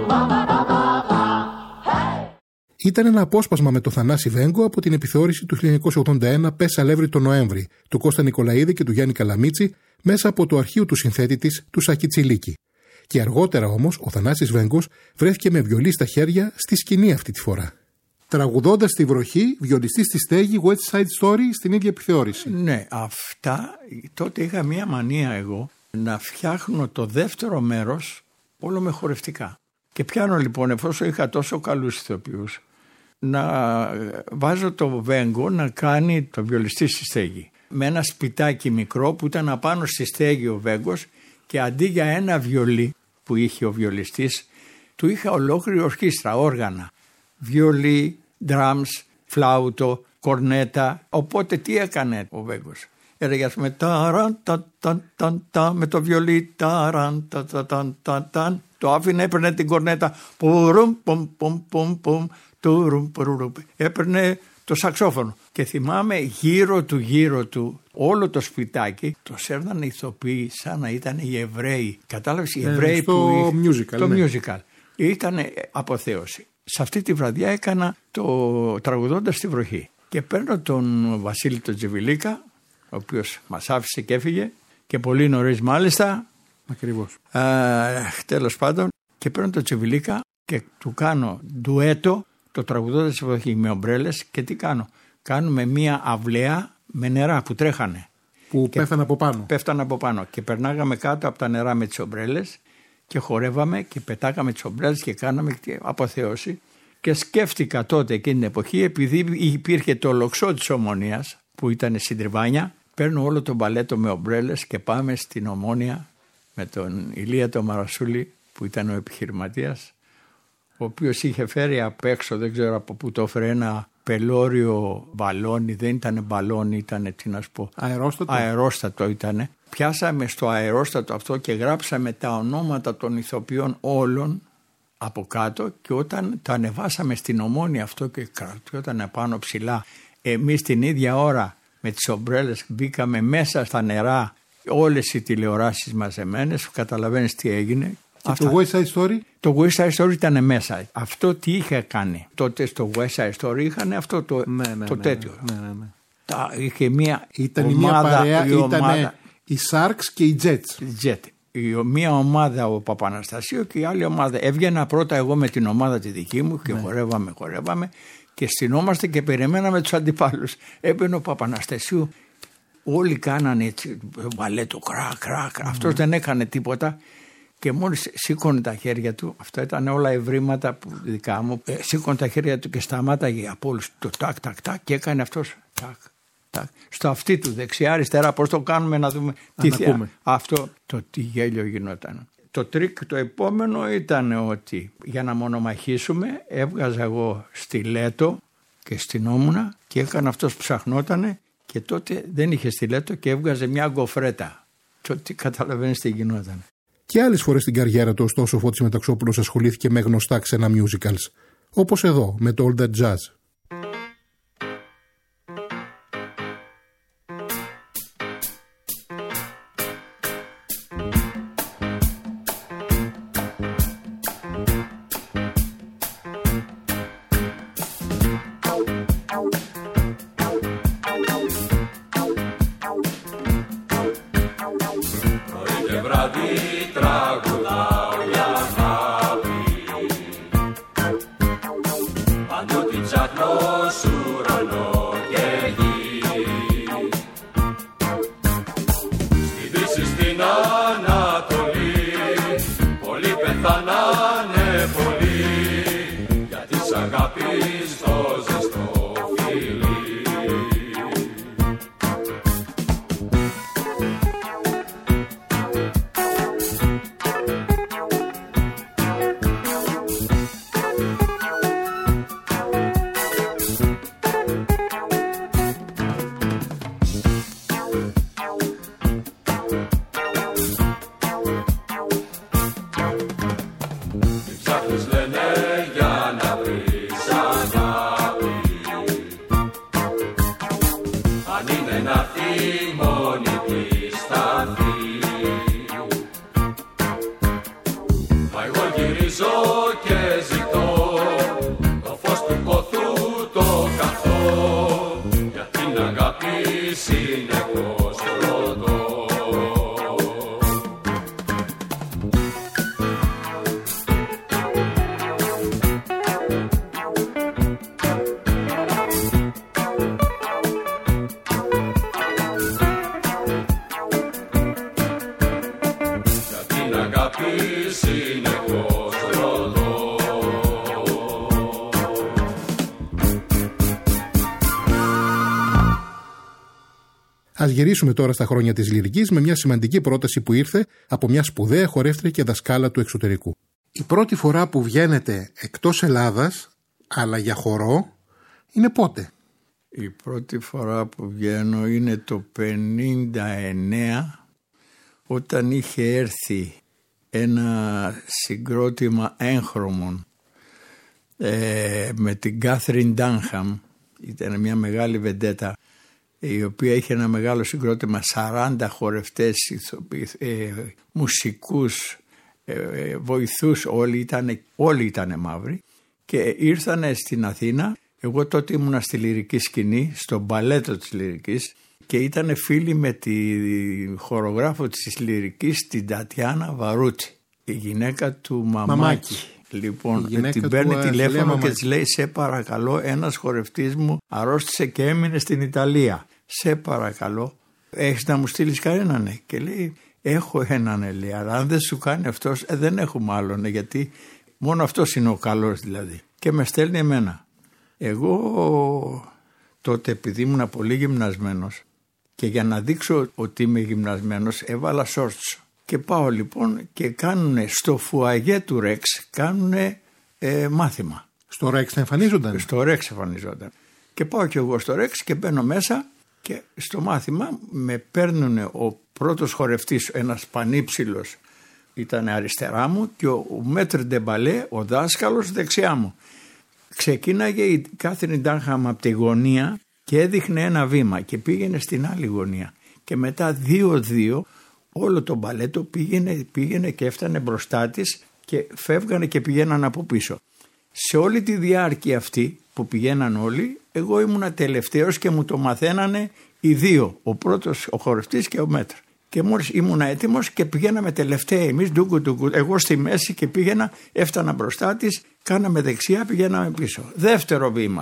Ήταν ένα απόσπασμα με το Θανάση Βέγκο από την επιθεώρηση του 1981 Πες Αλεύρι το Νοέμβρη του Κώστα Νικολαίδη και του Γιάννη Καλαμίτση μέσα από το αρχείο του συνθέτη της, του Σάκη Τσιλίκη. Και αργότερα όμως ο Θανάσης Βέγκος βρέθηκε με βιολί στα χέρια στη σκηνή αυτή τη φορά. Τραγουδώντας τη βροχή, βιολιστής στη στέγη West Side Story στην ίδια επιθεώρηση. Ναι, αυτά τότε είχα μία μανία εγώ να φτιάχνω το δεύτερο μέρος όλο με χορευτικά. Και πιάνω λοιπόν, εφόσον είχα τόσο καλούς ηθοποιούς, να βάζω το Βέγκο να κάνει το βιολιστή στη στέγη. Με ένα σπιτάκι μικρό που ήταν απάνω στη στέγη ο Βέγκος και αντί για ένα βιολί που είχε ο βιολιστής, του είχα ολόκληρη ορχήστρα, όργανα. Βιολί, drums, φλάουτο, κορνέτα. Οπότε τι έκανε ο Βέγκος? Έλεγε ας πούμε με το βιολί, το άφηνε, έπαιρνε την κορνέτα, έπαιρνε το σαξόφωνο. Και θυμάμαι γύρω του όλο το σπιτάκι το σέρνανε ηθοποιοί σαν να ήταν οι Εβραίοι. Κατάλαβες, οι Εβραίοι που το musical. Ήταν αποθέωση. Σε αυτή τη βραδιά έκανα το τραγουδώντας τη βροχή. Και παίρνω τον Βασίλη τον Τζιβιλίκα, ο οποίος μας άφησε και έφυγε και πολύ νωρίς μάλιστα. Ακριβώς. Τέλος πάντων, και παίρνω τον Τζιβιλίκα και του κάνω ντουέτο το τραγουδώντας τη βροχή με ομπρέλες. Και τι κάνω? Κάνουμε μία αυλαία με νερά που τρέχανε. Που πέφτανε από πάνω. Πέφτανε από πάνω και περνάγαμε κάτω από τα νερά με τις ομπρέλες και χορεύαμε και πετάγαμε τις ομπρέλες και κάναμε αποθέωση. Και σκέφτηκα τότε εκείνη την εποχή, επειδή υπήρχε το λοξό της Ομονίας που ήταν συντριβάνια, παίρνω όλο το μπαλέτο με ομπρέλες και πάμε στην Ομόνια με τον Ηλία τον Μαρασούλη που ήταν ο επιχειρηματίας, ο οποίος είχε φέρει απ' έξω, δεν ξέρω από πού το έφερε, ένα πελώριο μπαλόνι, δεν ήταν μπαλόνι, ήταν τι να σου πω, αερόστατο ήτανε. Πιάσαμε στο αερόστατο αυτό και γράψαμε τα ονόματα των ηθοποιών όλων από κάτω και όταν το ανεβάσαμε στην Ομόνια αυτό και κρατιόταν επάνω ψηλά, εμείς την ίδια ώρα με τις ομπρέλες μπήκαμε μέσα στα νερά, όλες οι τηλεοράσεις μαζεμένες, καταλαβαίνεις τι έγινε. Και το West Side Story? Το West Side Story ήταν μέσα. Αυτό τι είχε κάνει? Τότε στο West Side Story είχαν αυτό το τέτοιο. Είχε μια ομάδα, παρέα, ήταν οι Sharks και οι Jets. Μία ομάδα ο Παπαναστασίου και η άλλη ομάδα. Έβγαινα πρώτα εγώ με την ομάδα τη δική μου και χορεύαμε και στυνόμαστε και περιμέναμε τους αντιπάλους. Έμπαινε ο Παπαναστασίου, όλοι κάνανε έτσι μπαλέτο, κρακ. Αυτός δεν έκανε τίποτα Και μόλις σήκωνε τα χέρια του, αυτά ήταν όλα ευρήματα που δικά μου, σήκωνε τα χέρια του και σταμάταγε από όλους το τάκ τάκ τάκ και έκανε αυτός τάκ τάκ στο αυτί του δεξιά αριστερά, πώς το κάνουμε να δούμε τι θέλουμε. Αυτό το τι γέλιο γινόταν. Το τρίκ το επόμενο ήταν ότι για να μονομαχήσουμε έβγαζα εγώ στιλέτο και στινόμουνα και έκανε αυτός που ψαχνότανε και τότε δεν είχε στιλέτο και έβγαζε μια γκοφρέτα. Και ότι καταλαβαίνεις τι γινόταν. Και άλλες φορές στην καριέρα του, ωστόσο, ο Φώτης Μεταξόπουλος ασχολήθηκε με γνωστά ξένα musicals. Όπως εδώ, με το All That Jazz. Ας γυρίσουμε τώρα στα χρόνια της λυρικής με μια σημαντική πρόταση που ήρθε από μια σπουδαία χορεύτρια και δασκάλα του εξωτερικού. Η πρώτη φορά που βγαίνετε εκτός Ελλάδας, αλλά για χορό, είναι πότε? Η πρώτη φορά που βγαίνω είναι το 59, όταν είχε έρθει ένα συγκρότημα έγχρωμων με την Κάθριν Ντάνχαμ, ήταν μια μεγάλη βεντέτα, η οποία είχε ένα μεγάλο συγκρότημα, 40 χορευτές, μουσικούς, βοηθούς, όλοι ήτανε μαύροι και ήρθανε στην Αθήνα. Εγώ τότε ήμουνα στη λυρική σκηνή, στο μπαλέτο της λυρικής και ήτανε φίλοι με τη χορογράφο της λυρικής, την Τατιάνα Βαρούτσι, η γυναίκα του Μαμάκη. Λοιπόν, την παίρνει τηλέφωνο και της λέει: σε παρακαλώ, ένας χορευτής μου αρρώστησε και έμεινε στην Ιταλία. Σε παρακαλώ, έχεις να μου στείλεις κανέναν? Και λέει: έχω έναν, λέει, αλλά αν δεν σου κάνει αυτός, δεν έχουμε άλλον, γιατί μόνο αυτός είναι ο καλός δηλαδή. Και με στέλνει εμένα. Εγώ τότε, επειδή ήμουν πολύ γυμνασμένος και για να δείξω ότι είμαι γυμνασμένος, έβαλα shorts. Και πάω λοιπόν και κάνουνε στο φουαγέ του Ρεξ, κάνουνε μάθημα. Στο Ρεξ εμφανίζονταν? Στο Ρεξ εμφανίζονταν. Και πάω κι εγώ στο Ρεξ και μπαίνω μέσα και στο μάθημα με παίρνουνε ο πρώτος χορευτής, ένας πανύψηλος, ήταν αριστερά μου και ο Μέτρ Ντεμπαλέ, ο δάσκαλος, δεξιά μου. Ξεκίναγε η Κάθριν Ντάνχαμ από τη γωνία και έδειχνε ένα βήμα και πήγαινε στην άλλη γωνία. Και μετά 2-2 όλο το μπαλέτο πήγαινε και έφτανε μπροστά της και φεύγανε και πηγαίναν από πίσω. Σε όλη τη διάρκεια αυτή που πηγαίναν όλοι, εγώ ήμουνα τελευταίος και μου το μαθαίνανε οι δύο, ο πρώτος ο χορευτής και ο Μέτρ. Και μόλις ήμουνα έτοιμος και πηγαίναμε τελευταία εμείς, εγώ στη μέση και πήγαινα, έφτανα μπροστά της, κάναμε δεξιά, πηγαίναμε πίσω. Δεύτερο βήμα,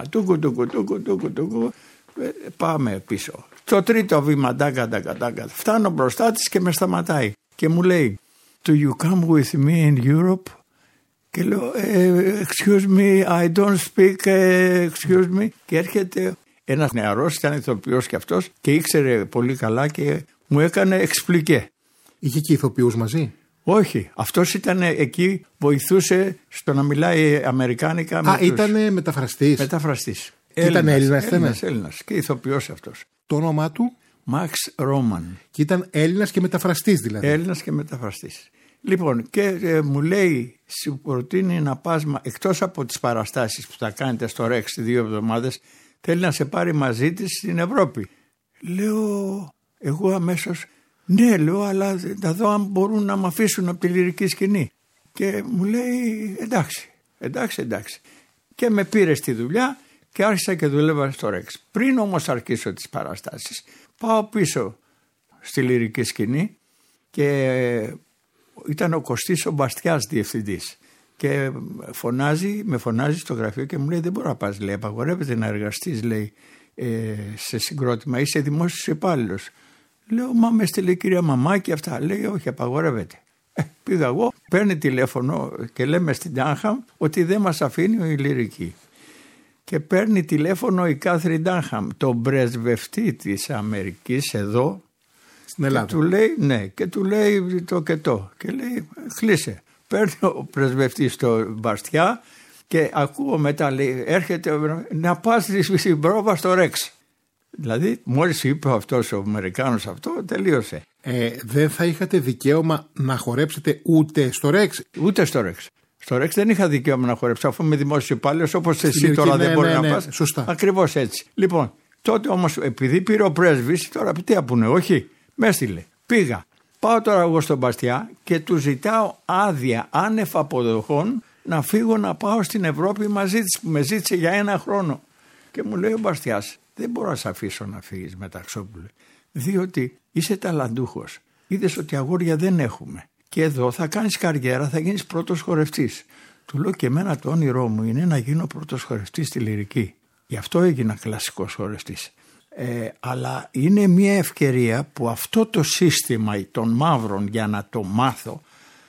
πάμε πίσω. Το τρίτο βήμα, φτάνω μπροστά της και με σταματάει και μου λέει: Do you come with me in Europe? Και λέω, excuse me, I don't speak, excuse me. Και έρχεται ένας νεαρός, ήταν ηθοποιός και αυτός και ήξερε πολύ καλά και μου έκανε εξπλικέ. Είχε και ηθοποιούς μαζί? Όχι, αυτός ήταν εκεί, βοηθούσε στο να μιλάει αμερικάνικα. Ήταν μεταφραστής. Μεταφραστής. Ήταν Έλληνας. Έλληνας και ηθοποιός αυτός. Το όνομά του? Max Roman. Και ήταν Έλληνας και μεταφραστής δηλαδή. Έλληνας και μεταφραστής. Λοιπόν, και μου λέει, σου προτείνει να πας, εκτός από τις παραστάσεις που θα κάνετε στο Rex 2 εβδομάδες, θέλει να σε πάρει μαζί της στην Ευρώπη. Λέω, εγώ αμέσως, ναι, λέω, αλλά να δω αν μπορούν να με αφήσουν από τη λυρική σκηνή. Και μου λέει, εντάξει. Και με πήρε στη δουλειά και άρχισα και δουλεύα στο Rex. Πριν όμως αρχίσω τις παραστάσεις, πάω πίσω στη λυρική σκηνή και ήταν ο Κωστής ο Μπαστιάς διευθυντής και με φωνάζει στο γραφείο και μου λέει, δεν μπορεί να πας, λέει, απαγορεύεται να εργαστείς, λέει, σε συγκρότημα, είσαι δημόσιος υπάλληλος. Λέω, μα με έστειλε η κυρία μαμά και αυτά. Λέει, όχι, απαγορεύεται. Πήγα εγώ, παίρνει τηλέφωνο και λέμε στην Ντάνχαμ ότι δεν μας αφήνει η λυρική. Και παίρνει τηλέφωνο η Κάθριν Ντάνχαμ, τον πρεσβευτή της Αμερικής εδώ στην Ελλάδα. Και του λέει, ναι, και του λέει το και το. Και λέει, κλείσε. Παίρνει ο πρεσβευτής στο Μπαστιά και ακούω μετά, λέει, έρχεται να πας στην πρόβα στο Ρεξ. Δηλαδή, μόλις είπε αυτός ο Αμερικάνος αυτό, τελείωσε. Δεν θα είχατε δικαίωμα να χορέψετε ούτε στο Ρεξ? Ούτε στο Ρεξ. Στο Ρεξ δεν είχα δικαίωμα να χορέψω, αφού είμαι δημόσιος υπάλληλος, όπως εσύ τώρα δεν μπορεί να πας. Σωστά. Ακριβώς έτσι. Λοιπόν, τότε όμως, επειδή πήρε ο πρέσβης, τώρα τι να πούνε, όχι, με έστειλε. Πήγα. Πάω τώρα εγώ στον Μπαστιά και του ζητάω άδεια άνευ αποδοχών να φύγω να πάω στην Ευρώπη μαζί της, που με ζήτησε για 1 χρόνο. Και μου λέει ο Μπαστιάς, δεν μπορώ να σε αφήσω να φύγεις, Μεταξόπουλε, διότι είσαι ταλαντούχος. Είδες ότι αγόρια δεν έχουμε. Και εδώ θα κάνεις καριέρα, θα γίνεις πρώτος χορευτής. Του λέω, και εμένα το όνειρό μου είναι να γίνω πρώτος χορευτής στη λυρική. Γι' αυτό έγινα κλασικός χορευτής. Αλλά είναι μια ευκαιρία που αυτό το σύστημα των μαύρων, για να το μάθω,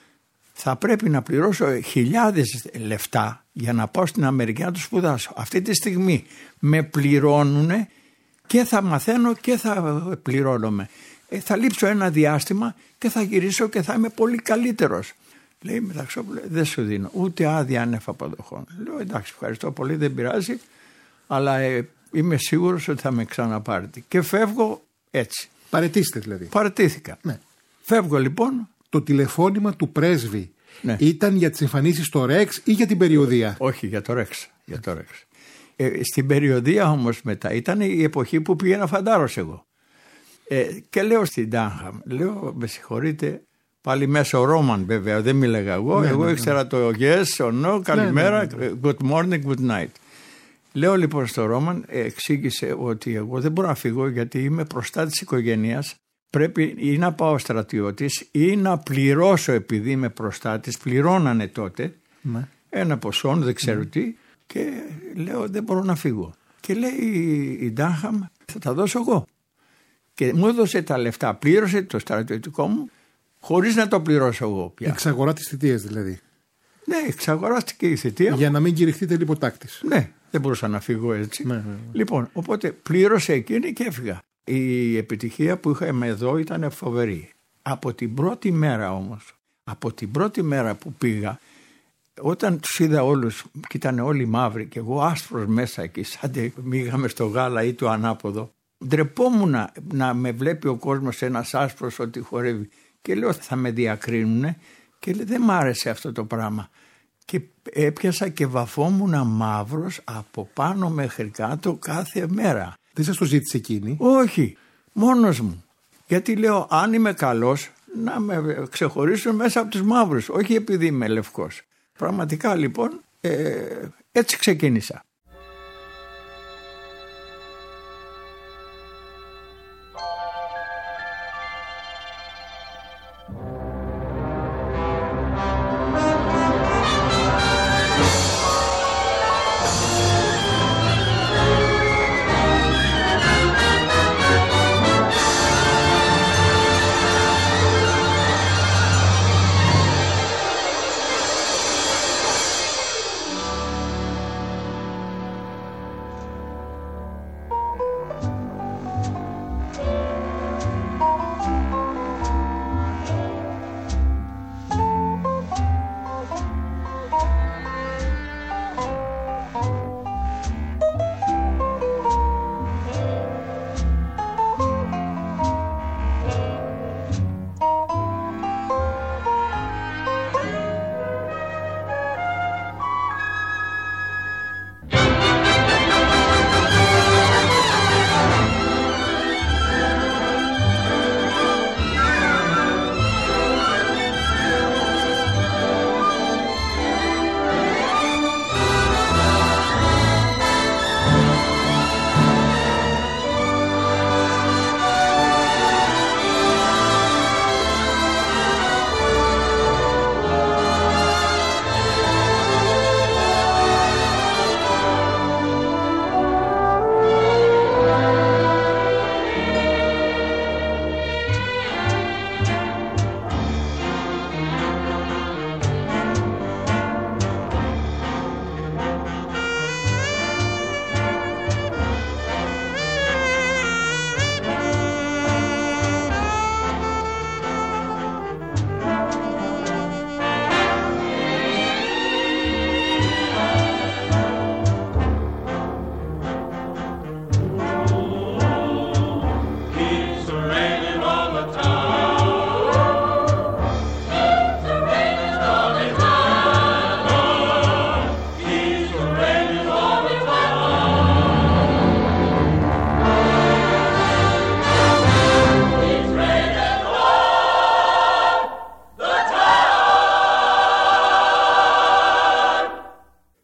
θα πρέπει να πληρώσω χιλιάδες λεφτά για να πάω στην Αμερική να το σπουδάσω. Αυτή τη στιγμή με πληρώνουνε και θα μαθαίνω και θα πληρώνομαι. Θα λείψω ένα διάστημα και θα γυρίσω και θα είμαι πολύ καλύτερος. Λέει, Μεταξόπουλε, δεν σου δίνω ούτε άδεια άνευ αποδοχών. Λέω, εντάξει, ευχαριστώ πολύ, δεν πειράζει, αλλά είμαι σίγουρος ότι θα με ξαναπάρετε. Και φεύγω έτσι. Παραιτήστε δηλαδή? Παραιτήθηκα. Ναι. Φεύγω λοιπόν. Το τηλεφώνημα του πρέσβη, ναι, ήταν για τις εμφανίσεις στο Ρεξ ή για την περιοδεία? Όχι, για το Ρεξ. Για το Ρεξ. Στην περιοδεία όμως μετά ήταν η εποχή που πήγαινα φαντάρος εγώ. Και λέω στην Ντάνχαμ, λέω, με συγχωρείτε, πάλι μέσω Ρόμαν βέβαια, δεν μίλαγα εγώ, εγώ ήξερα το yes, no, καλημέρα, good morning, good night. Λέω λοιπόν στο Ρόμαν, εξήγησε ότι εγώ δεν μπορώ να φύγω γιατί είμαι προστάτης της οικογένειας, πρέπει ή να πάω στρατιώτης ή να πληρώσω, επειδή είμαι προστάτης, πληρώνανε τότε ένα ποσό, δεν ξέρω τι, και λέω δεν μπορώ να φύγω. Και λέει η Ντάνχαμ, θα τα δώσω εγώ. Και μου έδωσε τα λεφτά, πλήρωσε το στρατιωτικό μου χωρίς να το πληρώσω εγώ πια. Εξαγορά της θητείας δηλαδή? Ναι, εξαγοράστηκε η θητεία. Για να μην κηρυχτείτε λιποτάκτης. Ναι, δεν μπορούσα να φύγω έτσι. Λοιπόν, οπότε πλήρωσε εκείνη και έφυγα. Η επιτυχία που είχαμε εδώ ήταν φοβερή. Από την πρώτη μέρα όμως, από την πρώτη μέρα που πήγα, όταν τους είδα όλους και ήταν όλοι μαύροι και εγώ άσπρος μέσα εκεί, σαν μήγαμε στο γάλα ή το ανάποδο, ντρεπόμουν να με βλέπει ο κόσμος ένας άσπρος ότι χορεύει. Και λέω θα με διακρίνουνε και λέει, δεν μ' άρεσε αυτό το πράγμα. Και έπιασα και βαφόμουν μαύρος από πάνω μέχρι κάτω κάθε μέρα. Δεν σας το ζήτησε εκείνη? Όχι, μόνος μου. Γιατί λέω αν είμαι καλός να με ξεχωρίσουν μέσα από τους μαύρους, όχι επειδή είμαι λευκός. Πραγματικά λοιπόν έτσι ξεκίνησα.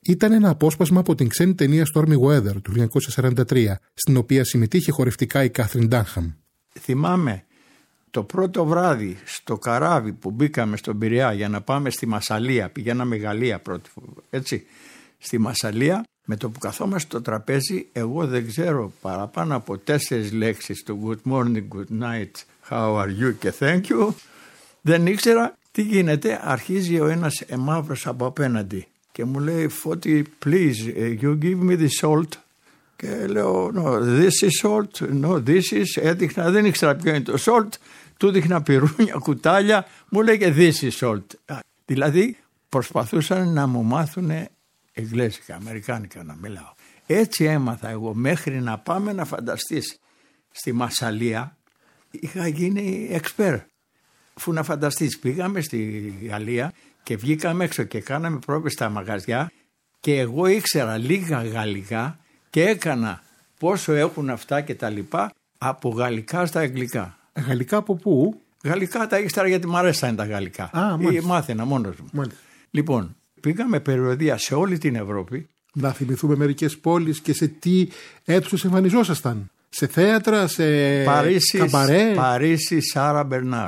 Ήταν ένα απόσπασμα από την ξένη ταινία Stormy Weather του 1943, στην οποία συμμετείχε χορευτικά η Κάθριν Ντάνχαμ. Θυμάμαι το πρώτο βράδυ στο καράβι που μπήκαμε στον Πειραιά για να πάμε στη Μασσαλία, πηγαίναμε Γαλλία πρώτη, έτσι, στη Μασσαλία, με το που καθόμαστε στο τραπέζι, εγώ δεν ξέρω παραπάνω από 4 λέξεις, το good morning, good night, how are you και thank you. Δεν ήξερα τι γίνεται, αρχίζει ο ένας μαύρος από απέναντι και μου λέει, Φώτη, please, you give me the salt. Και λέω, no, this is salt, no, this is, έδειχνα, δεν ήξερα ποιο είναι το salt, του δείχνα πυρούνια, κουτάλια, μου λέγε this is salt. Δηλαδή προσπαθούσαν να μου μάθουν εγγλέζικα, αμερικάνικα να μιλάω. Έτσι έμαθα εγώ μέχρι να πάμε να φανταστείς στη Μασσαλία, είχα γίνει expert. Αφού να φανταστείς, πήγαμε στη Γαλλία και βγήκαμε έξω και κάναμε πρόβες στα μαγαζιά και εγώ ήξερα λίγα γαλλικά και έκανα πόσο έχουν αυτά και τα λοιπά από γαλλικά στα αγγλικά. Γαλλικά από πού? Γαλλικά τα ήξερα γιατί μου αρέσαν τα γαλλικά. Μάθαινα μόνος μου. Μάλιστα. Λοιπόν, πήγαμε περιοδεία σε όλη την Ευρώπη. Να θυμηθούμε μερικές πόλεις και σε τι αίθουσες εμφανιζόσασταν. Σε θέατρα, σε καμπαρέ. Παρίσι, Σάρα Μπερνάρ.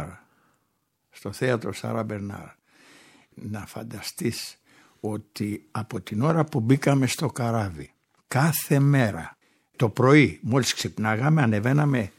Στο θέατρο Σάρα Μπερνάρ. Να φανταστείς ότι από την ώρα που μπήκαμε στο καράβι, κάθε μέρα το πρωί μόλις ξυπνάγαμε ανεβαίναμε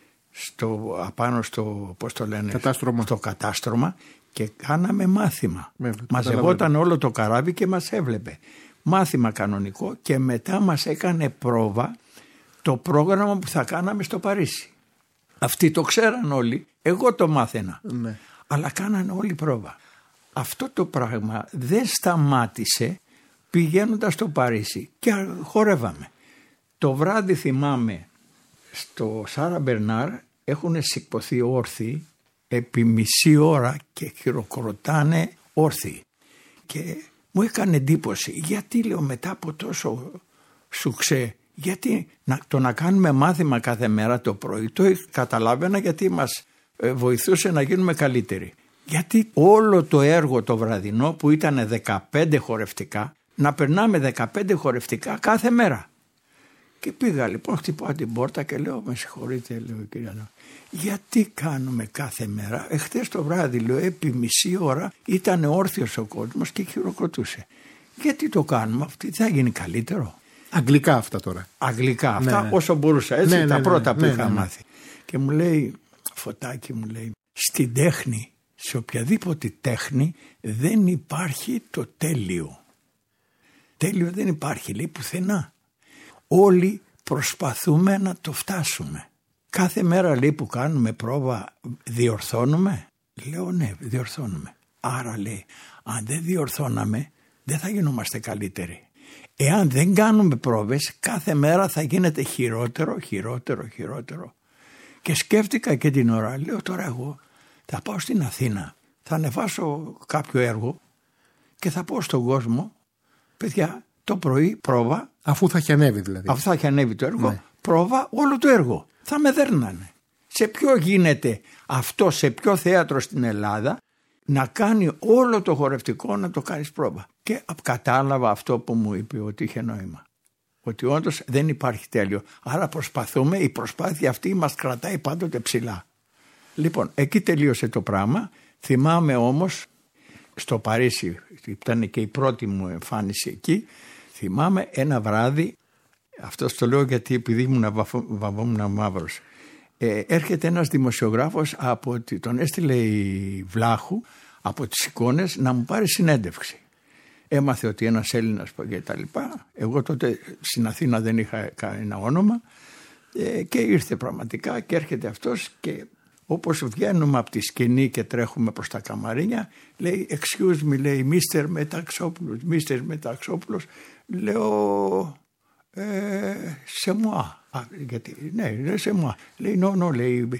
απάνω στο, πώς το λένε, στο κατάστρωμα και κάναμε μάθημα. Μαζευόταν όλο το καράβι και μας έβλεπε. Μάθημα κανονικό και μετά μας έκανε πρόβα το πρόγραμμα που θα κάναμε στο Παρίσι. Αυτοί το ξέραν όλοι, εγώ το μάθαινα. Ναι. Αλλά κάνανε όλοι πρόβα. Αυτό το πράγμα δεν σταμάτησε πηγαίνοντας στο Παρίσι και χορεύαμε. Το βράδυ θυμάμαι στο Σάρα Μπερνάρ έχουν σηκωθεί όρθιοι επί μισή ώρα και χειροκροτάνε όρθιοι. Και μου έκανε εντύπωση γιατί λέω μετά από τόσο σουξέ, γιατί να κάνουμε μάθημα κάθε μέρα το πρωί, το καταλάβαινα γιατί μας βοηθούσε να γίνουμε καλύτεροι. Γιατί όλο το έργο το βραδινό που ήταν 15 χορευτικά, να περνάμε 15 χορευτικά κάθε μέρα. Και πήγα λοιπόν, χτυπάω την πόρτα και λέω, με συγχωρείτε, λέω κυρία, γιατί κάνουμε κάθε μέρα? Εχθές το βράδυ, λέω, επί μισή ώρα ήταν όρθιος ο κόσμος και χειροκροτούσε. Γιατί το κάνουμε, αυτή θα γίνει καλύτερο? Αγγλικά αυτά τώρα. Αγγλικά αυτά, ναι. Όσο μπορούσα, έτσι, τα πρώτα που είχα μάθει. Και μου λέει, Φωτάκι, μου λέει, στην τέχνη, σε οποιαδήποτε τέχνη δεν υπάρχει το τέλειο. Τέλειο δεν υπάρχει, λέει, πουθενά. Όλοι προσπαθούμε να το φτάσουμε. Κάθε μέρα, λέει, που κάνουμε πρόβα διορθώνουμε? Λέω ναι, διορθώνουμε. Άρα, λέει, αν δεν διορθώναμε δεν θα γινόμαστε καλύτεροι. Εάν δεν κάνουμε πρόβες κάθε μέρα θα γίνεται χειρότερο. Και σκέφτηκα και την ώρα, λέω τώρα εγώ θα πάω στην Αθήνα, θα ανεβάσω κάποιο έργο και θα πω στον κόσμο, παιδιά, το πρωί πρόβα. Αφού θα έχει ανέβει δηλαδή. Αφού θα έχει ανέβει το έργο, ναι. Πρόβα όλο το έργο. Θα με δέρνανε. Σε ποιο γίνεται αυτό, σε ποιο θέατρο στην Ελλάδα να κάνει όλο το χορευτικό να το κάνεις πρόβα? Και κατάλαβα αυτό που μου είπε ότι είχε νόημα. Ότι όντως δεν υπάρχει τέλειο. Άρα προσπαθούμε, η προσπάθεια αυτή μας κρατάει πάντοτε ψηλά. Λοιπόν, εκεί τελείωσε το πράγμα. Θυμάμαι όμως στο Παρίσι, ήταν και η πρώτη μου εμφάνιση εκεί, θυμάμαι ένα βράδυ, αυτό το λέω γιατί επειδή ήμουν μαύρος, έρχεται ένας δημοσιογράφος, τον έστειλε η Βλάχου από τις εικόνες να μου πάρει συνέντευξη. Έμαθε ότι ένας Έλληνας και τα λοιπά. Εγώ τότε στην Αθήνα δεν είχα κανένα όνομα και ήρθε πραγματικά και έρχεται αυτός και όπως βγαίνουμε από τη σκηνή και τρέχουμε προς τα καμαρίνια, λέει excuse me, λέει Mr. Μεταξόπουλος, λέω σε moi. Γιατί, ναι, σε moi. Λέει no, λέει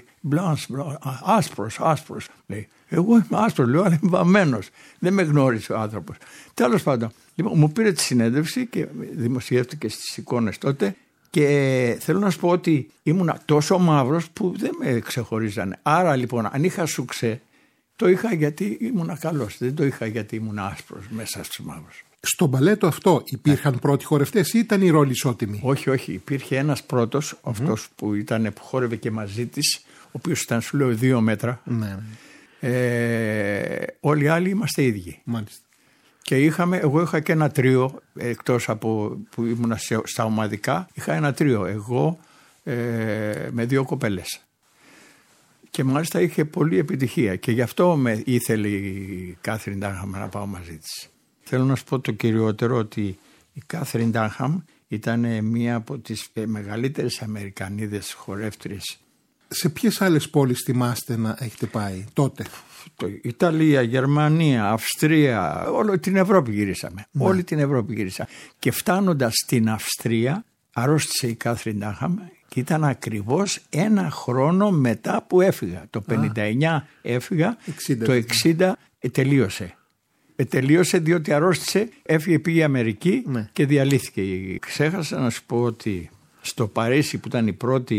άσπρος, λέει. Εγώ είμαι άσπρος, λέω, αλλά είμαι βαμμένος. Δεν με γνώρισε ο άνθρωπος. Τέλος πάντων, λοιπόν, μου πήρε τη συνέντευξη και δημοσιεύτηκε στις εικόνες τότε και θέλω να σου πω ότι ήμουνα τόσο μαύρος που δεν με ξεχωρίζανε. Άρα λοιπόν, αν είχα σουξέ, το είχα γιατί ήμουνα καλός. Δεν το είχα γιατί ήμουνα άσπρος μέσα στους μαύρους. Στο μπαλέτο αυτό υπήρχαν πρώτοι χορευτές ή ήταν οι ρόλοι ισότιμοι? Όχι. Υπήρχε ένας πρώτος, αυτός που χόρευε και μαζί της, ο οποίος ήταν, σου λέω, 2 μέτρα. Ναι. Όλοι οι άλλοι είμαστε ίδιοι. Μάλιστα. Και εγώ είχα και ένα τρίο, εκτός από που ήμουν στα ομαδικά, είχα ένα τρίο, εγώ με 2 κοπέλες. Και μάλιστα είχε πολλή επιτυχία και γι' αυτό με ήθελε η Κάθριν Ντάνχαμ να πάω μαζί της. Θέλω να σου πω το κυριότερο, ότι η Κάθριν Ντάνχαμ ήταν μία από τις μεγαλύτερες Αμερικανίδες χορεύτριες. Σε ποιες άλλες πόλεις θυμάστε να έχετε πάει τότε? Ιταλία, Γερμανία, Αυστρία, όλη την Ευρώπη γυρίσαμε. Ναι. Όλη την Ευρώπη γυρίσαμε. Και φτάνοντας στην Αυστρία, αρρώστησε η Κάθριν Ντάνχαμ και ήταν ακριβώς 1 χρόνο μετά που έφυγα. Το 59 έφυγα, 60, το 60 τελείωσε. Τελείωσε διότι αρρώστησε, έφυγε, πήγε Αμερική, ναι, και διαλύθηκε. Ξέχασα να σου πω ότι στο Παρίσι που ήταν η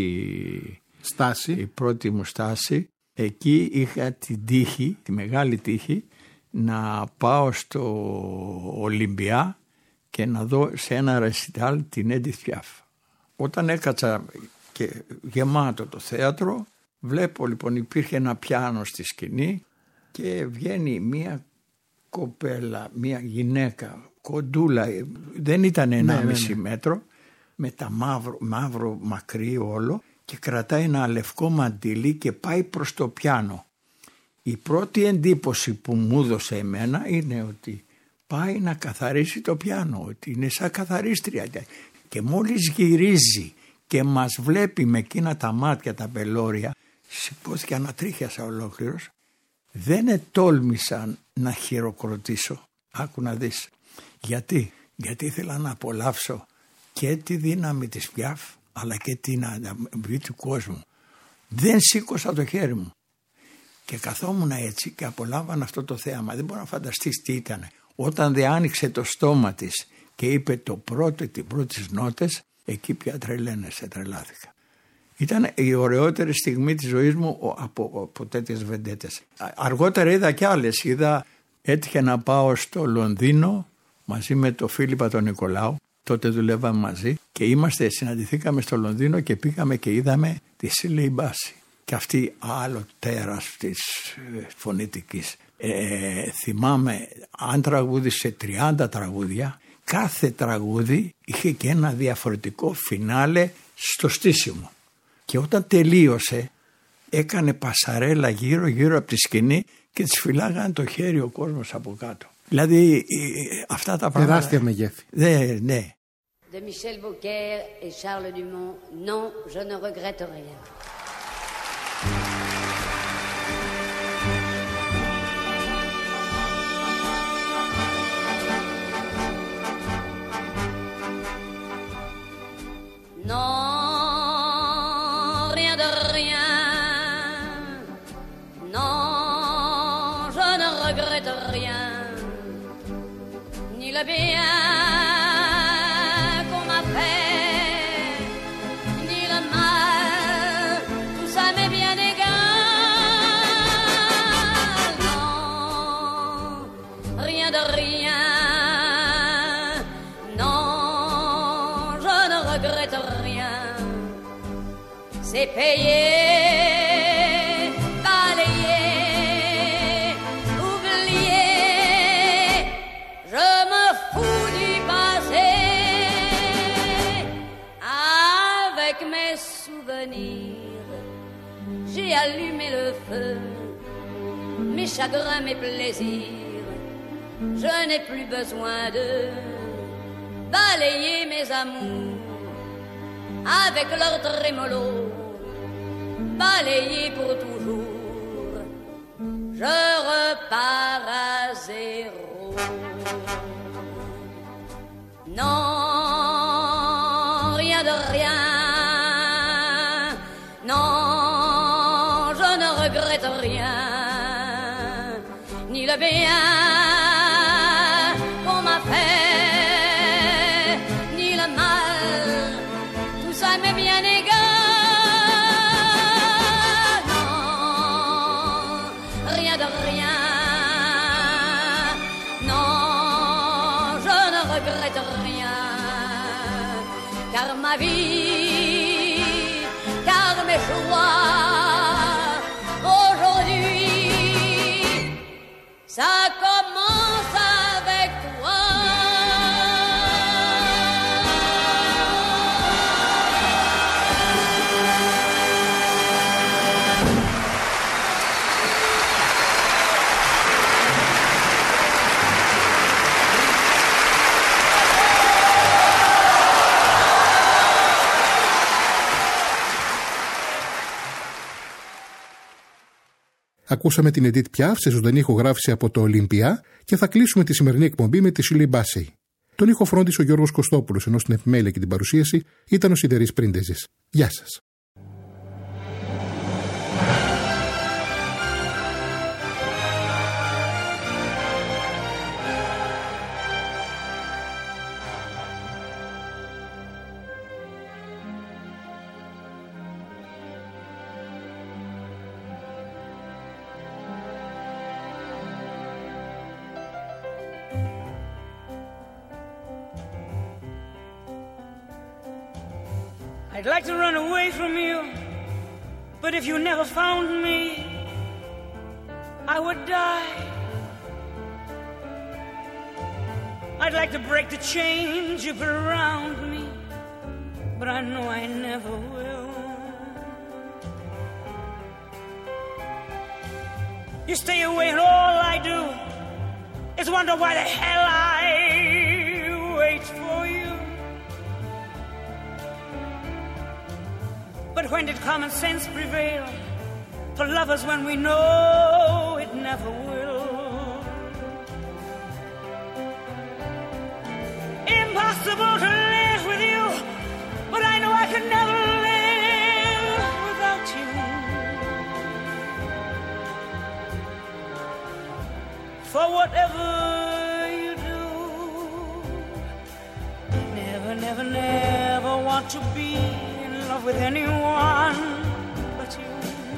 πρώτη μου στάση, εκεί είχα την τύχη, τη μεγάλη τύχη, να πάω στο Ολυμπιά και να δω σε ένα ρεσιτάλ την Edith Piaf. Όταν έκατσα και γεμάτο το θέατρο, βλέπω λοιπόν υπήρχε ένα πιάνο στη σκηνή και βγαίνει μία κοπέλα, μία γυναίκα κοντούλα, δεν ήταν 1,5 μέτρο, με τα μαύρο μακρύ όλο, και κρατάει ένα λευκό μαντίλι και πάει προς το πιάνο. Η πρώτη εντύπωση που μου έδωσε εμένα είναι ότι πάει να καθαρίσει το πιάνο, ότι είναι σαν καθαρίστρια. Και μόλις γυρίζει και μας βλέπει με εκείνα τα μάτια τα πελώρια, σηκώθηκε, ανατρίχιασα ολόκληρος. Δεν ετόλμησα να χειροκροτήσω. Άκου να δεις. Γιατί ήθελα να απολαύσω και τη δύναμη της Πιάφ, αλλά και την ανταμοιβή του κόσμου. Δεν σήκωσα το χέρι μου και καθόμουν έτσι και απολάμβανα αυτό το θέαμα. Δεν μπορώ να φανταστείς τι ήταν. Όταν δεν άνοιξε το στόμα της και είπε την πρώτη νότες, εκεί πια τρελάθηκα. Ήταν η ωραιότερη στιγμή της ζωής μου από τέτοιες βεντέτες. Αργότερα είδα κι άλλες. Έτυχε να πάω στο Λονδίνο μαζί με τον Φίλιππα τον Νικολάου. Τότε δουλεύαμε μαζί και συναντηθήκαμε στο Λονδίνο και πήγαμε και είδαμε τη Σίλεϊ Μπάση. Και αυτή άλλο τέρας της φωνητικής. Θυμάμαι, αν τραγούδισε 30 τραγούδια, κάθε τραγούδι είχε και ένα διαφορετικό φινάλε στο στήσιμο. Και όταν τελείωσε έκανε πασαρέλα γύρω από τη σκηνή και της φυλάγανε το χέρι ο κόσμος από κάτω. Δηλαδή αυτά τα πράγματα. Τεράστια μεγέθη. Ναι. De Michel Beaucaire et Charles Dumont, non, je ne regrette rien. Non, rien de rien. Non, je ne regrette rien. Ni le bien qu'on m'a fait, ni le mal, tout ça m'est bien égal. Non, rien de rien. Non, je ne regrette rien. C'est payé, balayé, oublié. Je me fous du passé. Avec mes souvenirs, j'ai allumé le feu. Mes chagrins, mes plaisirs, je n'ai plus besoin de balayer mes amours avec leur trémolo, balayer pour toujours. Je repars à zéro. Non, rien de rien. Non, je ne regrette rien. Ni le bien qu'on m'a fait, ni le mal, tout ça m'est bien égal. Non, rien de rien. Non, je regrette rien, car ma vie, car mes joies, aujourd'hui, ça commence avec toi. Ακούσαμε την Edith Piaf σε ζωντανή ηχογράφηση από το Ολυμπιά και θα κλείσουμε τη σημερινή εκπομπή με τη Shirley Bassey. Τον ήχο φρόντισε ο Γιώργος Κωστόπουλος, ενώ στην επιμέλεια και την παρουσίαση ήταν ο Σιδερής Πρίντεζης. Γεια σας. I'd like to run away from you, but if you never found me, I would die. I'd like to break the chains you put around me, but I know I never will. You stay away and all I do is wonder why the hell I wait for you. But when did common sense prevail for lovers when we know it never will? Impossible to live with you, but I know I can never live without you. For whatever you do, never, never, never want to be with anyone but you.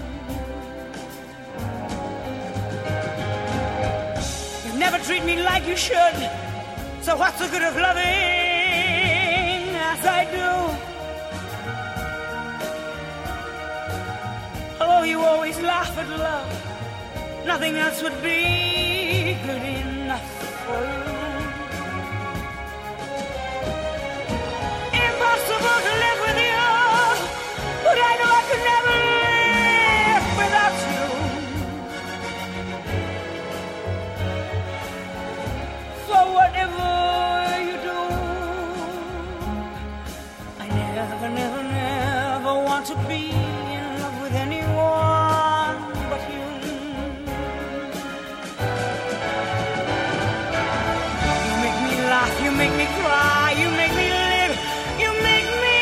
You never treat me like you should, so what's the good of loving as I do? Although you always laugh at love, nothing else would be good enough for you. Impossible to live with you, but I know I could never live without you. For whatever you do, I never, never, never want to be in love with anyone but you. You make me laugh, you make me cry, you make me live, you make me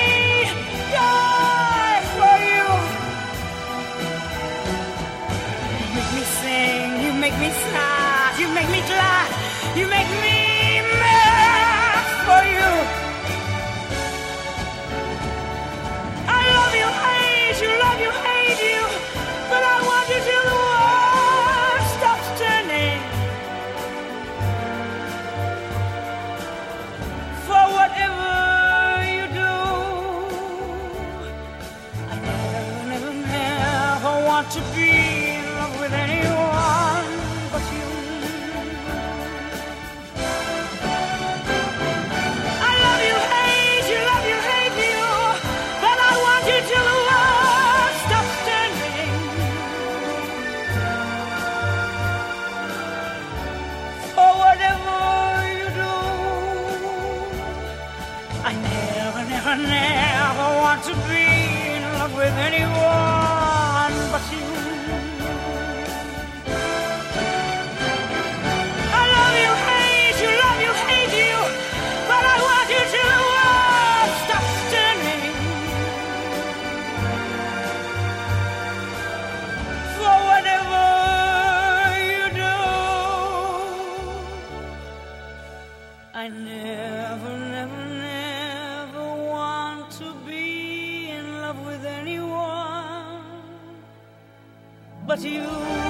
die for you. You make me sing, you make me sad, you make me glad, you make me mad for you. I love you, hate you, but I want you till the world stops turning. For whatever you do, I never, never, never want to be in love with anyone but you. I love you, hate you, but I want you till the world stops turning. For whatever you do, I never, never, never want to be in love with anyone but you. I love you, hate you, but I want you till the world stops turning. For whatever you do, I never, never, never want to be in love with anyone but you.